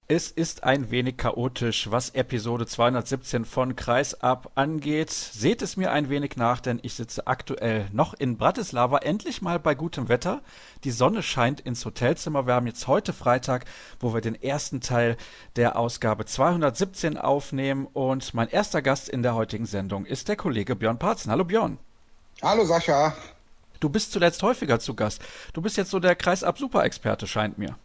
Es ist ein wenig chaotisch, was Episode 217 von Kreisab angeht. Seht es mir ein wenig nach, denn ich sitze aktuell noch in Bratislava, endlich mal bei gutem Wetter. Die Sonne scheint ins Hotelzimmer. Wir haben jetzt heute Freitag, wo wir den ersten Teil der Ausgabe 217 aufnehmen. Und mein erster Gast in der heutigen Sendung ist der Kollege Björn Parzen. Hallo Björn. Hallo Sascha. Du bist zuletzt häufiger zu Gast. Du bist jetzt so der Kreisab-Superexperte, scheint mir.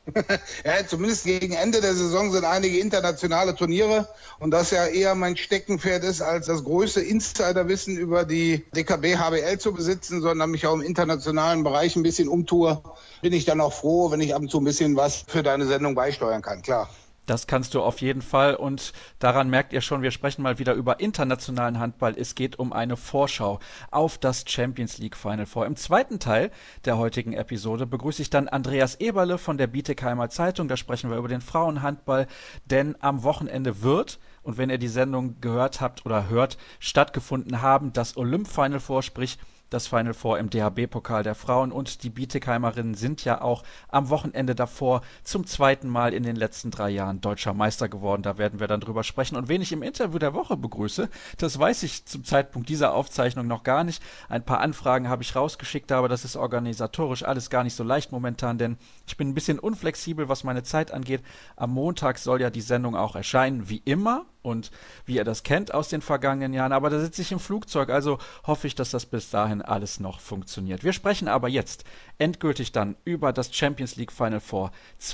Ja, zumindest gegen Ende der Saison sind einige internationale Turniere und das ja eher mein Steckenpferd ist, als das größte Insiderwissen über die DKB HBL zu besitzen, sondern mich auch im internationalen Bereich ein bisschen umtue, bin ich dann auch froh, wenn ich ab und zu ein bisschen was für deine Sendung beisteuern kann, klar. Das kannst du auf jeden Fall und daran merkt ihr schon, wir sprechen mal wieder über internationalen Handball. Es geht um eine Vorschau auf das Champions League Final Four. Im zweiten Teil der heutigen Episode begrüße ich dann Andreas Eberle von der Bietigheimer Zeitung. Da sprechen wir über den Frauenhandball, denn am Wochenende wird, und wenn ihr die Sendung gehört habt oder hört, stattgefunden haben, das Olymp Final Four, sprich das Final Four im DHB-Pokal der Frauen, und die Bietigheimerinnen sind ja auch am Wochenende davor zum zweiten Mal in den letzten 3 Jahren deutscher Meister geworden. Da werden wir dann drüber sprechen. Und wen ich im Interview der Woche begrüße, das weiß ich zum Zeitpunkt dieser Aufzeichnung noch gar nicht. Ein paar Anfragen habe ich rausgeschickt, aber das ist organisatorisch alles gar nicht so leicht momentan, denn ich bin ein bisschen unflexibel, was meine Zeit angeht. Am Montag soll ja die Sendung auch erscheinen, wie immer. Und wie ihr das kennt aus den vergangenen Jahren, aber da sitze ich im Flugzeug, also hoffe ich, dass das bis dahin alles noch funktioniert. Wir sprechen aber jetzt endgültig dann über das Champions League Final Four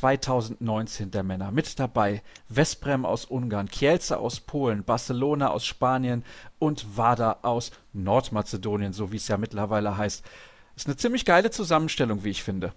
2019 der Männer. Mit dabei Veszprem aus Ungarn, Kielce aus Polen, Barcelona aus Spanien und Vardar aus Nordmazedonien, so wie es ja mittlerweile heißt. Ist eine ziemlich geile Zusammenstellung, wie ich finde.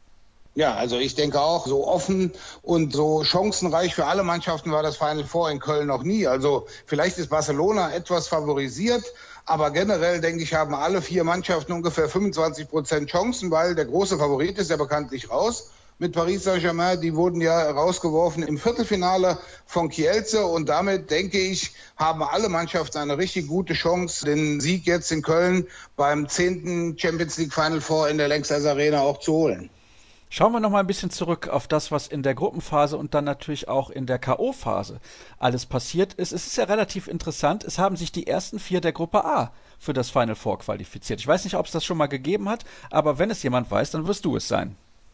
Ja, also ich denke auch, so offen und so chancenreich für alle Mannschaften war das Final Four in Köln noch nie. Also vielleicht ist Barcelona etwas favorisiert, aber generell denke ich, haben alle 4 Mannschaften ungefähr 25% Chancen, weil der große Favorit ist ja bekanntlich raus mit Paris Saint-Germain. Die wurden ja rausgeworfen im Viertelfinale von Kielce und damit, denke ich, haben alle Mannschaften eine richtig gute Chance, den Sieg jetzt in Köln beim 10. Champions League Final Four in der Lanxess Arena auch zu holen. Schauen wir noch mal ein bisschen zurück auf das, was in der Gruppenphase und dann natürlich auch in der K.O.-Phase alles passiert ist. Es ist ja relativ interessant. Es haben sich die ersten 4 der Gruppe A für das Final Four qualifiziert. Ich weiß nicht, ob es das schon mal gegeben hat, aber wenn es jemand weiß, dann wirst du es sein.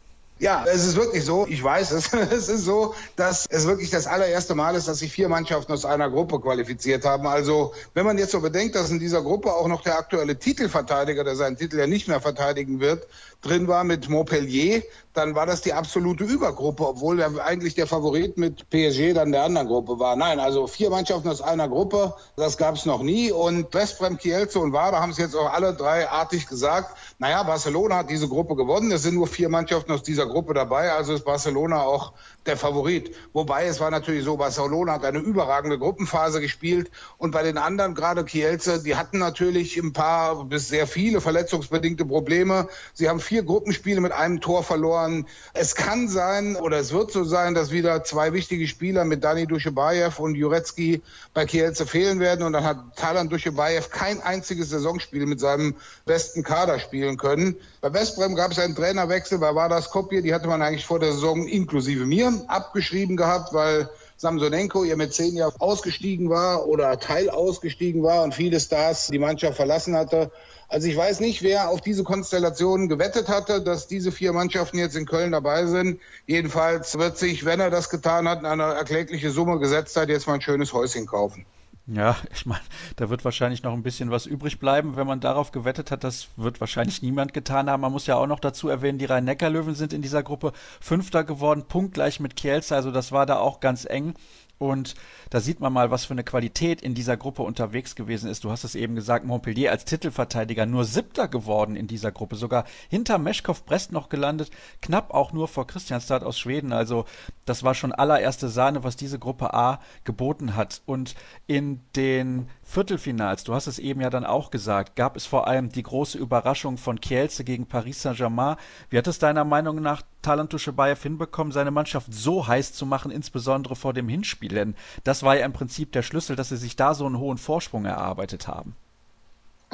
Ja, es ist wirklich so, ich weiß es, es ist so, dass es wirklich das allererste Mal ist, dass sich 4 Mannschaften aus einer Gruppe qualifiziert haben. Also wenn man jetzt so bedenkt, dass in dieser Gruppe auch noch der aktuelle Titelverteidiger, der seinen Titel ja nicht mehr verteidigen wird, drin war mit Montpellier, dann war das die absolute Übergruppe, obwohl eigentlich der Favorit mit PSG dann der anderen Gruppe war. Nein, also 4 Mannschaften aus einer Gruppe, das gab es noch nie. Und Veszprem, Kielce und Vardar haben es jetzt auch alle 3 artig gesagt. Naja, Barcelona hat diese Gruppe gewonnen. Es sind nur 4 Mannschaften aus dieser Gruppe dabei, also ist Barcelona auch der Favorit. Wobei es war natürlich so, Barcelona hat eine überragende Gruppenphase gespielt und bei den anderen, gerade Kielce, die hatten natürlich ein paar bis sehr viele verletzungsbedingte Probleme. Sie haben 4 Gruppenspiele mit einem Tor verloren. Es kann sein oder es wird so sein, dass wieder 2 wichtige Spieler mit Dani Duschebaev und Jurecki bei Kielce fehlen werden und dann hat Talan Duschebaev kein einziges Saisonspiel mit seinem besten Kader spielen können. Bei Veszprem gab es einen Trainerwechsel, bei Vardar Skopje, die hatte man eigentlich vor der Saison inklusive mir abgeschrieben gehabt, weil Samsonenko ihr Mäzen ja ausgestiegen war oder Teil ausgestiegen war und viele Stars die Mannschaft verlassen hatte. Also ich weiß nicht, wer auf diese Konstellation gewettet hatte, dass diese 4 Mannschaften jetzt in Köln dabei sind. Jedenfalls wird sich, wenn er das getan hat, eine erklägliche Summe gesetzt hat, jetzt mal ein schönes Häuschen kaufen. Ja, ich meine, da wird wahrscheinlich noch ein bisschen was übrig bleiben, wenn man darauf gewettet hat. Das wird wahrscheinlich niemand getan haben. Man muss ja auch noch dazu erwähnen, die Rhein-Neckar-Löwen sind in dieser Gruppe Fünfter geworden, punktgleich mit Kielce. Also das war da auch ganz eng. Und da sieht man mal, was für eine Qualität in dieser Gruppe unterwegs gewesen ist. Du hast es eben gesagt, Montpellier als Titelverteidiger nur 7. geworden in dieser Gruppe, sogar hinter Meshkov Brest noch gelandet, knapp auch nur vor Kristianstad aus Schweden. Also das war schon allererste Sahne, was diese Gruppe A geboten hat. Und in den Viertelfinals, du hast es eben ja dann auch gesagt, gab es vor allem die große Überraschung von Kielce gegen Paris Saint-Germain. Wie hat es deiner Meinung nach Talan Duschebaev hinbekommen, seine Mannschaft so heiß zu machen, insbesondere vor dem Hinspiel? Denn das war ja im Prinzip der Schlüssel, dass sie sich da so einen hohen Vorsprung erarbeitet haben.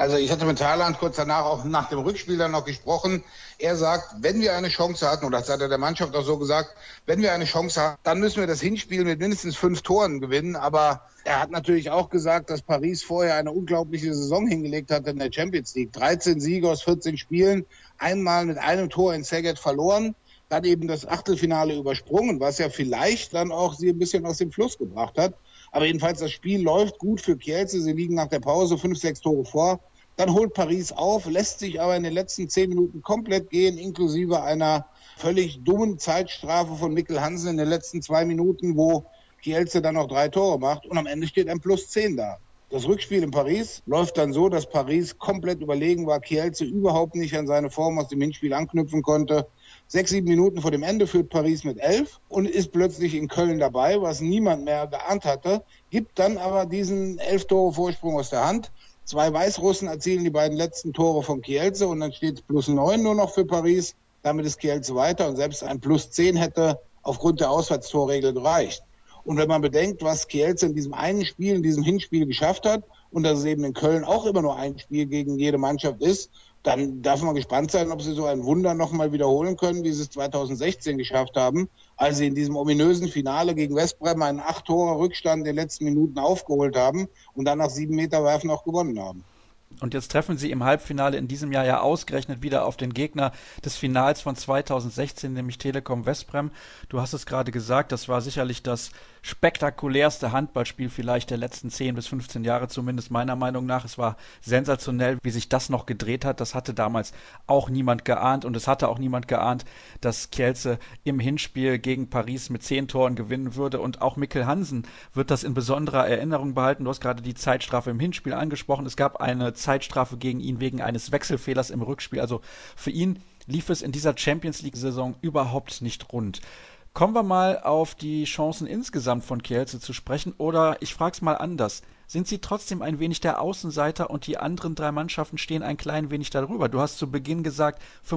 Also ich hatte mit Haaland kurz danach auch nach dem Rückspiel dann noch gesprochen. Er sagt, wenn wir eine Chance hatten, oder das hat er der Mannschaft auch so gesagt, wenn wir eine Chance haben, dann müssen wir das Hinspiel mit mindestens 5 Toren gewinnen. Aber er hat natürlich auch gesagt, dass Paris vorher eine unglaubliche Saison hingelegt hat in der Champions League. 13 Siege aus 14 Spielen, einmal mit einem Tor in Szeged verloren, dann eben das Achtelfinale übersprungen, was ja vielleicht dann auch sie ein bisschen aus dem Fluss gebracht hat. Aber jedenfalls, das Spiel läuft gut für Kielce. Sie liegen nach der Pause 5, 6 Tore vor. Dann holt Paris auf, lässt sich aber in den letzten 10 Minuten komplett gehen, inklusive einer völlig dummen Zeitstrafe von Mikkel Hansen in den letzten 2 Minuten, wo Kielce dann noch 3 Tore macht. Und am Ende steht ein +10 da. Das Rückspiel in Paris läuft dann so, dass Paris komplett überlegen war, Kielce überhaupt nicht an seine Form aus dem Hinspiel anknüpfen konnte. 6, 7 Minuten vor dem Ende führt Paris mit 11 und ist plötzlich in Köln dabei, was niemand mehr geahnt hatte, gibt dann aber diesen 11 Tore Vorsprung aus der Hand. 2 Weißrussen erzielen die beiden letzten Tore von Kielce und dann steht es +9 nur noch für Paris. Damit ist Kielce weiter und selbst ein +10 hätte aufgrund der Auswärtstorregel gereicht. Und wenn man bedenkt, was Kielce in diesem einen Spiel, in diesem Hinspiel geschafft hat und dass es eben in Köln auch immer nur ein Spiel gegen jede Mannschaft ist, dann darf man gespannt sein, ob sie so ein Wunder nochmal wiederholen können, wie sie es 2016 geschafft haben, als sie in diesem ominösen Finale gegen Westbrem einen 8 Tore Rückstand in den letzten Minuten aufgeholt haben und dann nach 7 Meter Werfen auch gewonnen haben. Und jetzt treffen sie im Halbfinale in diesem Jahr ja ausgerechnet wieder auf den Gegner des Finals von 2016, nämlich Telekom Westbrem. Du hast es gerade gesagt, das war sicherlich das spektakulärste Handballspiel vielleicht der letzten 10 bis 15 Jahre, zumindest meiner Meinung nach. Es war sensationell, wie sich das noch gedreht hat. Das hatte damals auch niemand geahnt und es hatte auch niemand geahnt, dass Kielce im Hinspiel gegen Paris mit 10 Toren gewinnen würde. Und auch Mikkel Hansen wird das in besonderer Erinnerung behalten. Du hast gerade die Zeitstrafe im Hinspiel angesprochen. Es gab eine Zeitstrafe gegen ihn wegen eines Wechselfehlers im Rückspiel. Also für ihn lief es in dieser Champions-League-Saison überhaupt nicht rund. Kommen wir mal auf die Chancen insgesamt von Kielce zu sprechen, oder ich frage es mal anders. Sind sie trotzdem ein wenig der Außenseiter und die anderen 3 Mannschaften stehen ein klein wenig darüber? Du hast zu Beginn gesagt,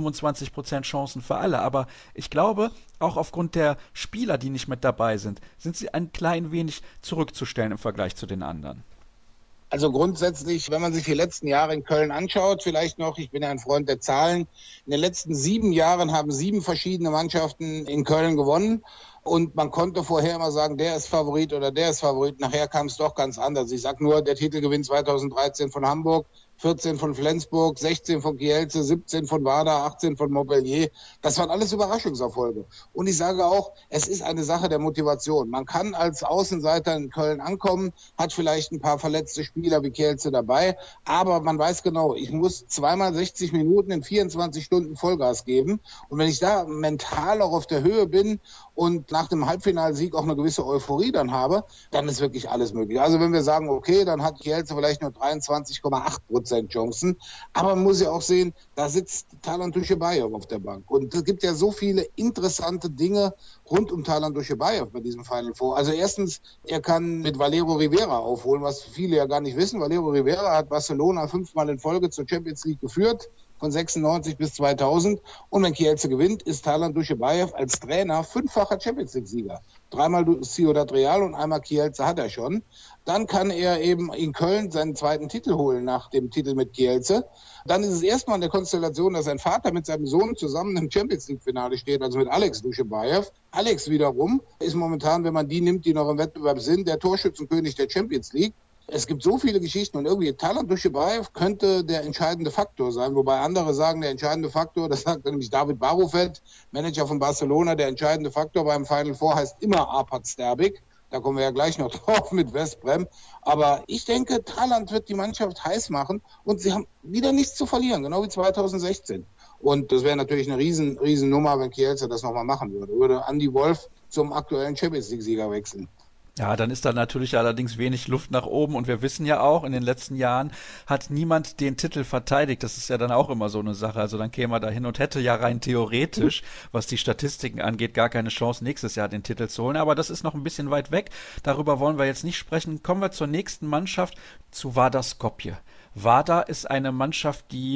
25% Chancen für alle, aber ich glaube, auch aufgrund der Spieler, die nicht mit dabei sind sie ein klein wenig zurückzustellen im Vergleich zu den anderen. Also grundsätzlich, wenn man sich die letzten Jahre in Köln anschaut, vielleicht noch, ich bin ja ein Freund der Zahlen, in den letzten 7 Jahren haben 7 verschiedene Mannschaften in Köln gewonnen. Und man konnte vorher immer sagen, der ist Favorit oder der ist Favorit. Nachher kam es doch ganz anders. Ich sag nur, der Titelgewinn 2013 von Hamburg, 14 von Flensburg, 16 von Kielce, 17 von Vardar, 18 von Montpellier. Das waren alles Überraschungserfolge. Und ich sage auch, es ist eine Sache der Motivation. Man kann als Außenseiter in Köln ankommen, hat vielleicht ein paar verletzte Spieler wie Kielce dabei, aber man weiß genau, ich muss 2x60 Minuten in 24 Stunden Vollgas geben. Und wenn ich da mental auch auf der Höhe bin und nach dem Halbfinalsieg auch eine gewisse Euphorie dann habe, dann ist wirklich alles möglich. Also wenn wir sagen, okay, dann hat Kielce vielleicht nur 23,8% Chancen, aber man muss ja auch sehen, da sitzt Talant Duschebaev auf der Bank. Und es gibt ja so viele interessante Dinge rund um Talant Duschebaev bei diesem Final Four. Also erstens, er kann mit Valero Rivera aufholen, was viele ja gar nicht wissen. Valero Rivera hat Barcelona 5-mal in Folge zur Champions League geführt, von 96 bis 2000. Und wenn Kielce gewinnt, ist Talant Duschebaev als Trainer 5-facher Champions League-Sieger. 3-mal Ciudad Real und einmal Kielce hat er schon. Dann kann er eben in Köln seinen 2. Titel holen nach dem Titel mit Kielce. Dann ist es erstmal in der Konstellation, dass sein Vater mit seinem Sohn zusammen im Champions League-Finale steht, also mit Alex Duschebaev. Alex wiederum ist momentan, wenn man die nimmt, die noch im Wettbewerb sind, der Torschützenkönig der Champions League. Es gibt so viele Geschichten und irgendwie Talant Duschebaev könnte der entscheidende Faktor sein, wobei andere sagen, der entscheidende Faktor, das sagt nämlich David Barufet, Manager von Barcelona, der entscheidende Faktor beim Final Four heißt immer Arpad Sterbik. Da kommen wir ja gleich noch drauf mit Westbrem. Aber ich denke, Talant wird die Mannschaft heiß machen und sie haben wieder nichts zu verlieren, genau wie 2016. Und das wäre natürlich eine riesen Nummer, wenn Kielce das nochmal machen würde. Würde Andy Wolf zum aktuellen Champions League-Sieger wechseln. Ja, dann ist da natürlich allerdings wenig Luft nach oben und wir wissen ja auch, in den letzten Jahren hat niemand den Titel verteidigt. Das ist ja dann auch immer so eine Sache. Also dann käme er da hin und hätte ja rein theoretisch, was die Statistiken angeht, gar keine Chance, nächstes Jahr den Titel zu holen. Aber das ist noch ein bisschen weit weg. Darüber wollen wir jetzt nicht sprechen. Kommen wir zur nächsten Mannschaft, zu Vardar Skopje. Vardar ist eine Mannschaft, die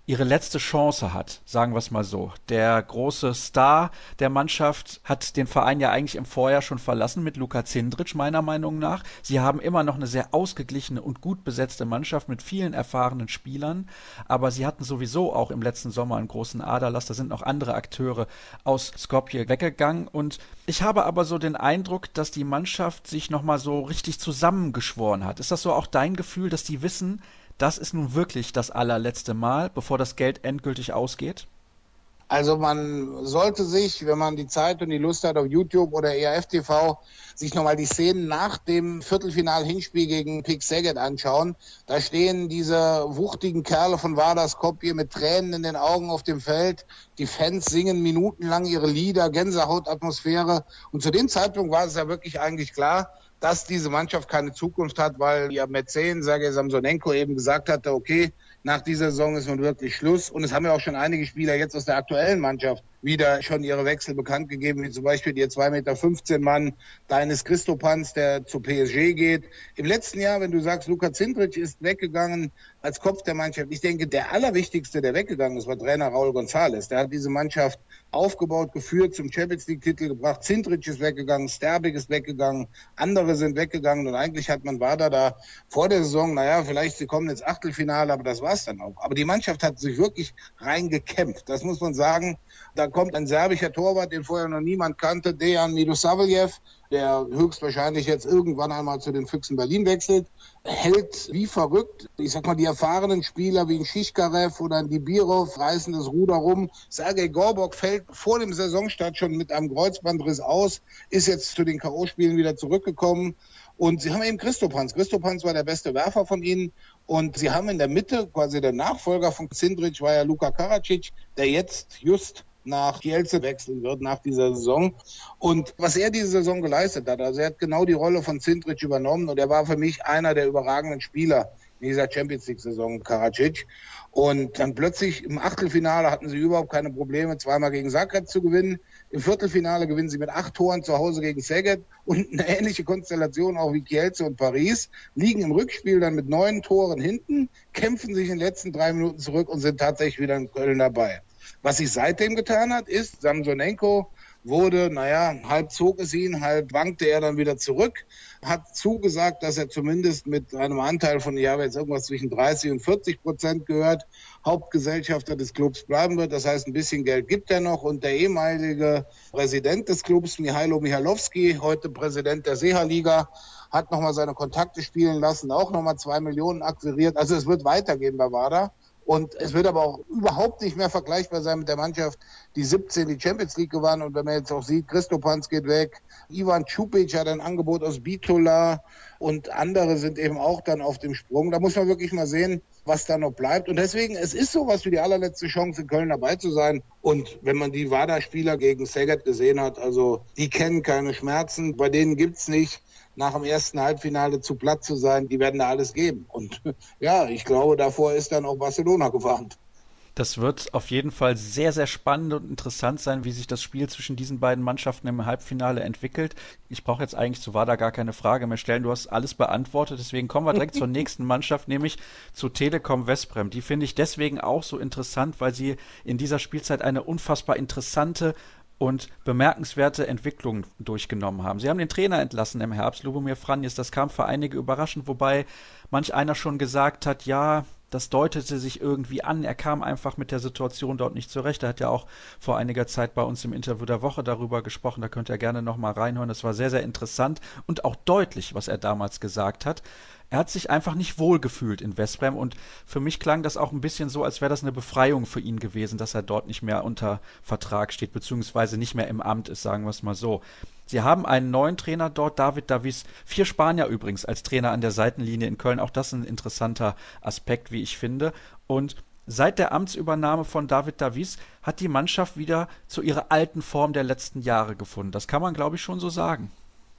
ihre letzte Chance hat, sagen wir es mal so. Der große Star der Mannschaft hat den Verein ja eigentlich im Vorjahr schon verlassen mit Luka Cindric, meiner Meinung nach. Sie haben immer noch eine sehr ausgeglichene und gut besetzte Mannschaft mit vielen erfahrenen Spielern, aber sie hatten sowieso auch im letzten Sommer einen großen Aderlass. Da sind noch andere Akteure aus Skopje weggegangen und ich habe aber so den Eindruck, dass die Mannschaft sich nochmal so richtig zusammengeschworen hat. Ist das so auch dein Gefühl, dass die wissen, das ist nun wirklich das allerletzte Mal, bevor das Geld endgültig ausgeht? Also man sollte sich, wenn man die Zeit und die Lust hat, auf YouTube oder ERF TV, sich nochmal die Szenen nach dem Viertelfinal-Hinspiel gegen Pick Szeged anschauen. Da stehen diese wuchtigen Kerle von Vardar Skopje mit Tränen in den Augen auf dem Feld. Die Fans singen minutenlang ihre Lieder, Gänsehautatmosphäre. Und zu dem Zeitpunkt war es ja wirklich eigentlich klar, dass diese Mannschaft keine Zukunft hat, weil ihr Mäzen, Sergej Samsonenko, eben gesagt hatte, okay, nach dieser Saison ist nun wirklich Schluss. Und es haben ja auch schon einige Spieler jetzt aus der aktuellen Mannschaft wieder schon ihre Wechsel bekannt gegeben, wie zum Beispiel der 2,15 Meter Mann Dainis Christopans, der zu PSG geht. Im letzten Jahr, wenn du sagst, Luka Cindric ist weggegangen als Kopf der Mannschaft, ich denke, der allerwichtigste, der weggegangen ist, war Trainer Raúl González. Der hat diese Mannschaft aufgebaut, geführt, zum Champions-League-Titel gebracht. Cindric ist weggegangen, Sterbik ist weggegangen, andere sind weggegangen und eigentlich hat man Vardar da vor der Saison, naja, vielleicht sie kommen ins Achtelfinale, aber das war's dann auch. Aber die Mannschaft hat sich wirklich reingekämpft, das muss man sagen. Da kommt ein serbischer Torwart, den vorher noch niemand kannte, Dejan Milosavljev, der höchstwahrscheinlich jetzt irgendwann einmal zu den Füchsen Berlin wechselt, hält wie verrückt. Ich sag mal, die erfahrenen Spieler wie ein Shishkarev oder ein Dibirov reißen das Ruder rum. Sergej Gorbok fällt vor dem Saisonstart schon mit einem Kreuzbandriss aus, ist jetzt zu den K.O.-Spielen wieder zurückgekommen. Und sie haben eben Christopans. Christopans war der beste Werfer von ihnen. Und sie haben in der Mitte, quasi der Nachfolger von Cindric, war ja Luka Karadzic, der jetzt just nach Kielce wechseln wird nach dieser Saison. Und was er diese Saison geleistet hat, also er hat genau die Rolle von Cindric übernommen und er war für mich einer der überragenden Spieler in dieser Champions-League-Saison, Karadzic. Und dann plötzlich im Achtelfinale hatten sie überhaupt keine Probleme, zweimal gegen Zagreb zu gewinnen. Im Viertelfinale gewinnen sie mit 8 Toren zu Hause gegen Szeged und eine ähnliche Konstellation auch wie Kielce und Paris, liegen im Rückspiel dann mit 9 Toren hinten, kämpfen sich in den letzten 3 Minuten zurück und sind tatsächlich wieder in Köln dabei. Was sich seitdem getan hat, ist, Samsonenko wurde, halb zog es ihn, halb wankte er dann wieder zurück, hat zugesagt, dass er zumindest mit einem Anteil von, ich habe jetzt irgendwas zwischen 30% und 40% gehört, Hauptgesellschafter des Clubs bleiben wird. Das heißt, ein bisschen Geld gibt er noch. Und der ehemalige Präsident des Clubs, Mihailo Michalowski, heute Präsident der Seha-Liga, hat nochmal seine Kontakte spielen lassen, auch nochmal 2 Millionen akquiriert. Also es wird weitergehen bei Vardar. Und es wird aber auch überhaupt nicht mehr vergleichbar sein mit der Mannschaft, die 17 die Champions League gewann. Und wenn man jetzt auch sieht, Christopans geht weg, Ivan Čupić hat ein Angebot aus Bitola und andere sind eben auch dann auf dem Sprung. Da muss man wirklich mal sehen, was da noch bleibt. Und deswegen, es ist sowas wie die allerletzte Chance, in Köln dabei zu sein. Und wenn man die Vardar-Spieler gegen Szeged gesehen hat, also die kennen keine Schmerzen, bei denen gibt's nicht nach dem ersten Halbfinale zu platt zu sein, die werden da alles geben. Und ja, ich glaube, davor ist dann auch Barcelona gewarnt. Das wird auf jeden Fall sehr, sehr spannend und interessant sein, wie sich das Spiel zwischen diesen beiden Mannschaften im Halbfinale entwickelt. Ich brauche jetzt eigentlich zu Vardar gar keine Frage mehr stellen. Du hast alles beantwortet. Deswegen kommen wir direkt zur nächsten Mannschaft, nämlich zu Telekom Westbrem. Die finde ich deswegen auch so interessant, weil sie in dieser Spielzeit eine unfassbar interessante und bemerkenswerte Entwicklung durchgenommen haben. Sie haben den Trainer entlassen im Herbst, Lubomir Franjes. Das kam für einige überraschend, wobei manch einer schon gesagt hat, ja, das deutete sich irgendwie an. Er kam einfach mit der Situation dort nicht zurecht. Er hat ja auch vor einiger Zeit bei uns im Interview der Woche darüber gesprochen. Da könnt ihr gerne nochmal reinhören. Das war sehr, sehr interessant und auch deutlich, was er damals gesagt hat. Er hat sich einfach nicht wohlgefühlt in Westbrem und für mich klang das auch ein bisschen so, als wäre das eine Befreiung für ihn gewesen, dass er dort nicht mehr unter Vertrag steht, beziehungsweise nicht mehr im Amt ist, sagen wir es mal so. Sie haben einen neuen Trainer dort, David Davis, 4 Spanier übrigens als Trainer an der Seitenlinie in Köln, auch das ein interessanter Aspekt, wie ich finde. Und seit der Amtsübernahme von David Davis hat die Mannschaft wieder zu ihrer alten Form der letzten Jahre gefunden. Das kann man, glaube ich, schon so sagen.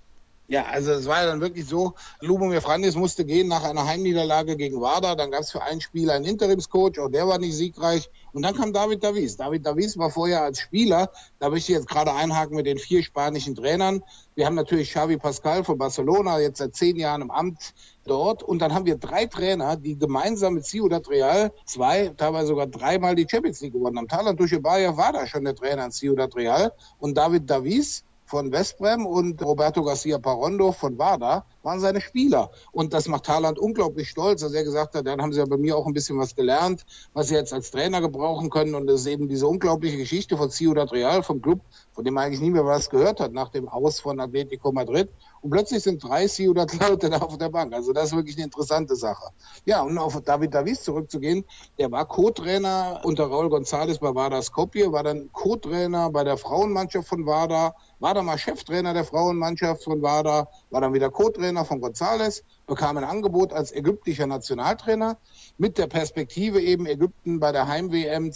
Ja, also es war ja dann wirklich so, Lubomir Franjes musste gehen nach einer Heimniederlage gegen WADA. Dann gab es für ein Spiel einen Interimscoach, auch der war nicht siegreich. Und dann kam David Davies. David Davies war vorher als Spieler, da möchte ich jetzt gerade einhaken mit den 4 spanischen Trainern. Wir haben natürlich Xavi Pascual von Barcelona, jetzt seit 10 Jahren im Amt dort. Und dann haben wir 3 Trainer, die gemeinsam mit Ciudad Real 2, teilweise sogar 3-mal die Champions League gewonnen haben. Talant Dushebaya war da schon der Trainer in Ciudad Real. Und David Davies von West Brom und Roberto Garcia Parrondo von WADA waren seine Spieler. Und das macht Haaland unglaublich stolz, dass er gesagt hat, dann haben sie ja bei mir auch ein bisschen was gelernt, was sie jetzt als Trainer gebrauchen können. Und das ist eben diese unglaubliche Geschichte von Ciudad Real, vom Club, von dem man eigentlich nie mehr was gehört hat, nach dem Aus von Atletico Madrid. Und plötzlich sind 3 Ciudad-Leute da auf der Bank. Also das ist wirklich eine interessante Sache. Ja, und auf David Davies zurückzugehen, der war Co-Trainer unter Raúl González bei WADA Skopje, war dann Co-Trainer bei der Frauenmannschaft von WADA, war dann mal Cheftrainer der Frauenmannschaft von WADA, war dann wieder Co-Trainer von González, bekam ein Angebot als ägyptischer Nationaltrainer mit der Perspektive eben Ägypten bei der Heim-WM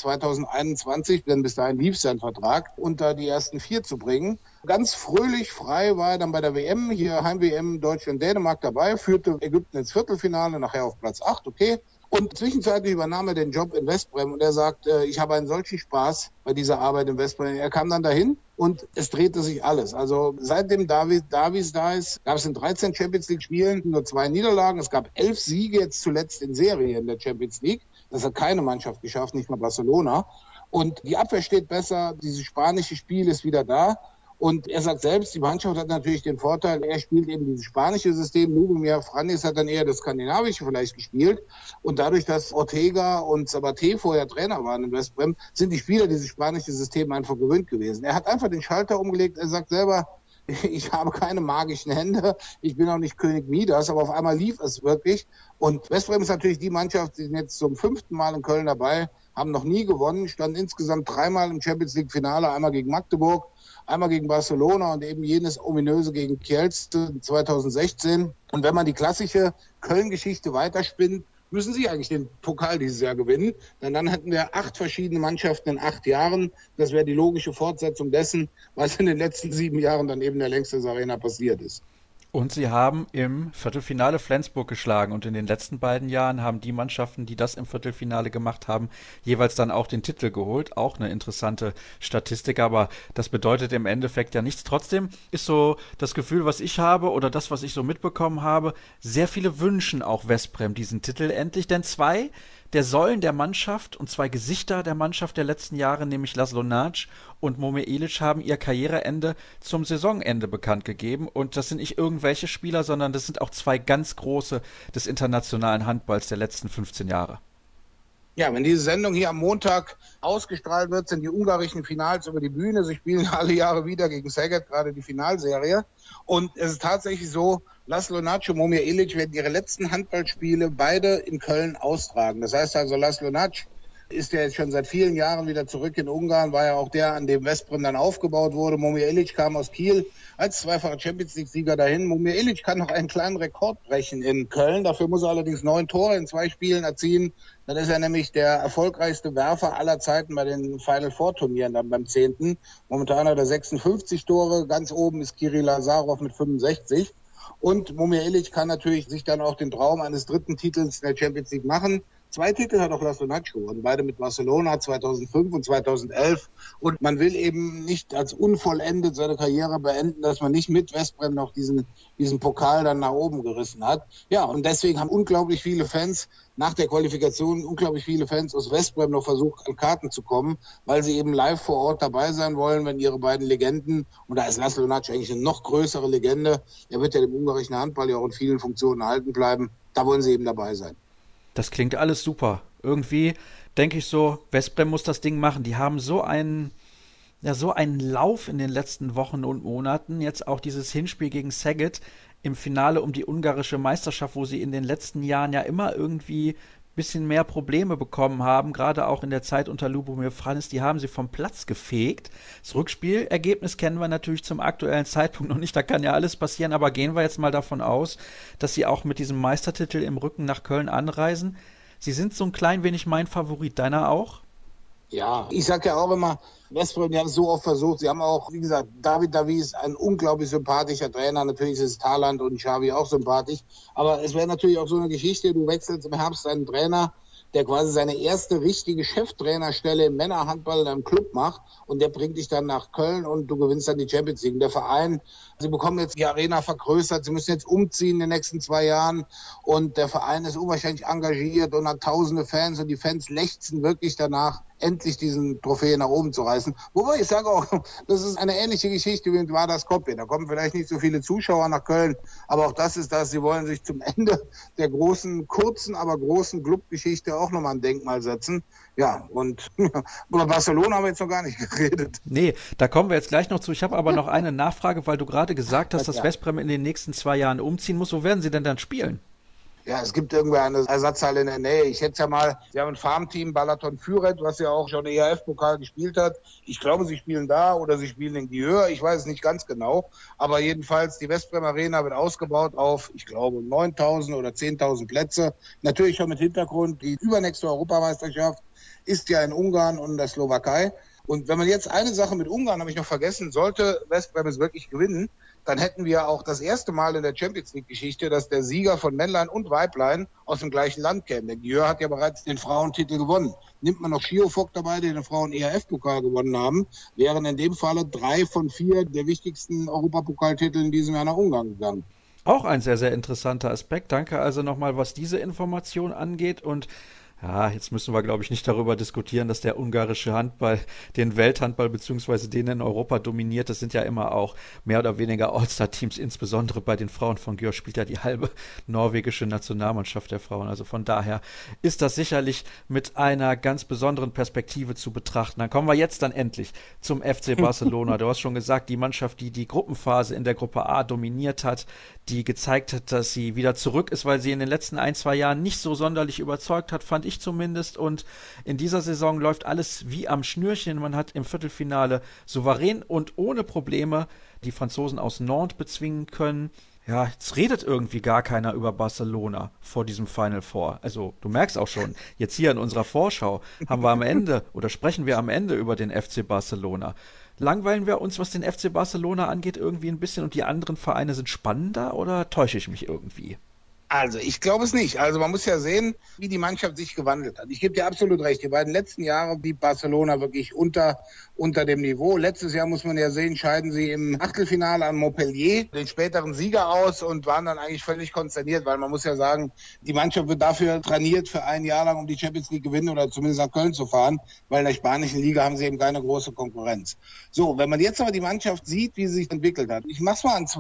2021, denn bis dahin lief sein Vertrag, unter die ersten 4 zu bringen. Ganz fröhlich, frei war er dann bei der WM, hier Heim-WM Deutschland-Dänemark dabei, führte Ägypten ins Viertelfinale, nachher auf Platz 8, okay. Und zwischenzeitlich übernahm er den Job in West Brom und er sagt, ich habe einen solchen Spaß bei dieser Arbeit in West Brom. Er kam dann dahin und es drehte sich alles. Also seitdem Davies da ist, gab es in 13 Champions League Spielen nur 2 Niederlagen. Es gab 11 Siege jetzt zuletzt in Serie in der Champions League. Das hat keine Mannschaft geschafft, nicht mal Barcelona. Und die Abwehr steht besser, dieses spanische Spiel ist wieder da. Und er sagt selbst, die Mannschaft hat natürlich den Vorteil, er spielt eben dieses spanische System, Lubomir Franjes hat dann eher das skandinavische vielleicht gespielt. Und dadurch, dass Ortega und Sabaté vorher Trainer waren in West Brom, sind die Spieler dieses spanische System einfach gewöhnt gewesen. Er hat einfach den Schalter umgelegt, er sagt selber, ich habe keine magischen Hände, ich bin auch nicht König Midas, aber auf einmal lief es wirklich. Und West Brom ist natürlich die Mannschaft, die sind jetzt zum 5. Mal in Köln dabei, haben noch nie gewonnen, standen insgesamt 3-mal im Champions League Finale, einmal gegen Magdeburg, einmal gegen Barcelona und eben jenes ominöse gegen Kielce 2016. Und wenn man die klassische Köln-Geschichte weiterspinnt, müssen sie eigentlich den Pokal dieses Jahr gewinnen. Denn dann hätten wir 8 verschiedene Mannschaften in 8 Jahren. Das wäre die logische Fortsetzung dessen, was in den letzten 7 Jahren dann eben der Längstes Arena passiert ist. Und sie haben im Viertelfinale Flensburg geschlagen. Und in den letzten beiden Jahren haben die Mannschaften, die das im Viertelfinale gemacht haben, jeweils dann auch den Titel geholt. Auch eine interessante Statistik, aber das bedeutet im Endeffekt ja nichts. Trotzdem ist so das Gefühl, was ich habe oder das, was ich so mitbekommen habe, sehr viele wünschen auch West Brom diesen Titel endlich. Denn 2 der Säulen der Mannschaft und 2 Gesichter der Mannschaft der letzten Jahre, nämlich Laszlo Nagy und Momir Ilić, haben ihr Karriereende zum Saisonende bekannt gegeben. Und das sind nicht irgendwelche Spieler, sondern das sind auch 2 ganz große des internationalen Handballs der letzten 15 Jahre. Ja, wenn diese Sendung hier am Montag ausgestrahlt wird, sind die ungarischen Finals über die Bühne. Sie spielen alle Jahre wieder gegen Szeged, gerade die Finalserie. Und es ist tatsächlich so, Laszlo Nagy und Momir Ilić werden ihre letzten Handballspiele beide in Köln austragen. Das heißt also, Laszlo Nagy ist ja jetzt schon seit vielen Jahren wieder zurück in Ungarn, war ja auch der, an dem West Brom dann aufgebaut wurde. Momir Ilić kam aus Kiel als zweifacher Champions-League-Sieger dahin. Momir Ilić kann noch einen kleinen Rekord brechen in Köln. Dafür muss er allerdings 9 Tore in 2 Spielen erzielen. Dann ist er nämlich der erfolgreichste Werfer aller Zeiten bei den Final Four Turnieren, dann beim 10. Momentan hat er 56 Tore. Ganz oben ist Kirill Lazarov mit 65. Und Momir Ilić kann natürlich sich dann auch den Traum eines 3. Titels in der Champions League machen. 2 Titel hat auch Laszlo Nagy gewonnen, beide mit Barcelona 2005 und 2011. Und man will eben nicht als unvollendet seine Karriere beenden, dass man nicht mit West Brom noch diesen Pokal dann nach oben gerissen hat. Ja, und deswegen haben unglaublich viele Fans nach der Qualifikation, unglaublich viele Fans aus West Brom noch versucht, an Karten zu kommen, weil sie eben live vor Ort dabei sein wollen, wenn ihre beiden Legenden, und da ist Laszlo Nagy eigentlich eine noch größere Legende, er wird ja dem ungarischen Handball ja auch in vielen Funktionen erhalten bleiben, da wollen sie eben dabei sein. Das klingt alles super. Irgendwie denke ich so, West Brom muss das Ding machen. Die haben so einen Lauf in den letzten Wochen und Monaten. Jetzt auch dieses Hinspiel gegen Szeged im Finale um die ungarische Meisterschaft, wo sie in den letzten Jahren ja immer irgendwie ein bisschen mehr Probleme bekommen haben, gerade auch in der Zeit unter Lubomir Franjes, die haben sie vom Platz gefegt. Das Rückspielergebnis kennen wir natürlich zum aktuellen Zeitpunkt noch nicht, da kann ja alles passieren, aber gehen wir jetzt mal davon aus, dass sie auch mit diesem Meistertitel im Rücken nach Köln anreisen. Sie sind so ein klein wenig mein Favorit, deiner auch? Ja, ich sag ja auch immer, Westbrem, die haben es so oft versucht. Sie haben auch, wie gesagt, David Davies, ein unglaublich sympathischer Trainer. Natürlich ist Thaland und Xavi auch sympathisch. Aber es wäre natürlich auch so eine Geschichte, du wechselst im Herbst einen Trainer, der quasi seine erste richtige Cheftrainerstelle im Männerhandball in einem Club macht und der bringt dich dann nach Köln und du gewinnst dann die Champions League. Und der Verein, sie bekommen jetzt die Arena vergrößert, sie müssen jetzt umziehen in den nächsten 2 Jahren und der Verein ist unwahrscheinlich engagiert und hat tausende Fans und die Fans lechzen wirklich danach, endlich diesen Trophäe nach oben zu reißen. Wobei ich sage auch, das ist eine ähnliche Geschichte wie mit Vardar Skopje. Da kommen vielleicht nicht so viele Zuschauer nach Köln, aber auch das ist das. Sie wollen sich zum Ende der großen, kurzen, aber großen Clubgeschichte auch nochmal ein Denkmal setzen. Ja, und über Barcelona haben wir jetzt noch gar nicht geredet. Nee, da kommen wir jetzt gleich noch zu. Ich habe aber noch eine Nachfrage, weil du gerade gesagt hast, dass Westbrem in den nächsten 2 Jahren umziehen muss. Wo werden sie denn dann spielen? Ja, es gibt irgendwie eine Ersatzhalle in der Nähe. Ich hätte ja mal, sie haben ein Farmteam, Balaton Füret, was ja auch schon ERF-Pokal gespielt hat. Ich glaube, sie spielen da oder sie spielen in Győr. Ich weiß es nicht ganz genau. Aber jedenfalls, die Westbrem Arena wird ausgebaut auf, ich glaube, 9.000 oder 10.000 Plätze. Natürlich schon mit Hintergrund. Die übernächste Europameisterschaft ist ja in Ungarn und in der Slowakei. Und wenn man jetzt eine Sache mit Ungarn, habe ich noch vergessen, sollte Westbrem es wirklich gewinnen, dann hätten wir auch das erste Mal in der Champions League-Geschichte, dass der Sieger von Männlein und Weiblein aus dem gleichen Land käme. Der Győr hat ja bereits den Frauentitel gewonnen. Nimmt man noch Schiofok dabei, die den Frauen ERF-Pokal gewonnen haben, wären in dem Falle 3 von 4 der wichtigsten Europapokaltitel in diesem Jahr nach Ungarn gegangen. Auch ein sehr, sehr interessanter Aspekt. Danke also nochmal, was diese Information angeht. Und ja, jetzt müssen wir, glaube ich, nicht darüber diskutieren, dass der ungarische Handball den Welthandball bzw. den in Europa dominiert. Das sind ja immer auch mehr oder weniger All-Star-Teams, insbesondere bei den Frauen von Győr spielt ja die halbe norwegische Nationalmannschaft der Frauen. Also von daher ist das sicherlich mit einer ganz besonderen Perspektive zu betrachten. Dann kommen wir jetzt dann endlich zum FC Barcelona. Du hast schon gesagt, die Mannschaft, die die Gruppenphase in der Gruppe A dominiert hat, die gezeigt hat, dass sie wieder zurück ist, weil sie in den letzten 1, 2 Jahren nicht so sonderlich überzeugt hat, fand ich zumindest. Und in dieser Saison läuft alles wie am Schnürchen. Man hat im Viertelfinale souverän und ohne Probleme die Franzosen aus Nantes bezwingen können. Ja, jetzt redet irgendwie gar keiner über Barcelona vor diesem Final Four. Also du merkst auch schon, jetzt hier in unserer Vorschau haben wir am Ende oder sprechen wir am Ende über den FC Barcelona. Langweilen wir uns, was den FC Barcelona angeht, irgendwie ein bisschen und die anderen Vereine sind spannender oder täusche ich mich irgendwie? Also, ich glaube es nicht. Also, man muss ja sehen, wie die Mannschaft sich gewandelt hat. Ich gebe dir absolut recht. Die beiden letzten Jahre blieb Barcelona wirklich unter dem Niveau. Letztes Jahr muss man ja sehen, scheiden sie im Achtelfinale an Montpellier, den späteren Sieger aus und waren dann eigentlich völlig konsterniert, weil man muss ja sagen, die Mannschaft wird dafür trainiert, für 1 Jahr lang um die Champions League gewinnen oder zumindest nach Köln zu fahren, weil in der spanischen Liga haben sie eben keine große Konkurrenz. So, wenn man jetzt aber die Mannschaft sieht, wie sie sich entwickelt hat. Ich mach's mal an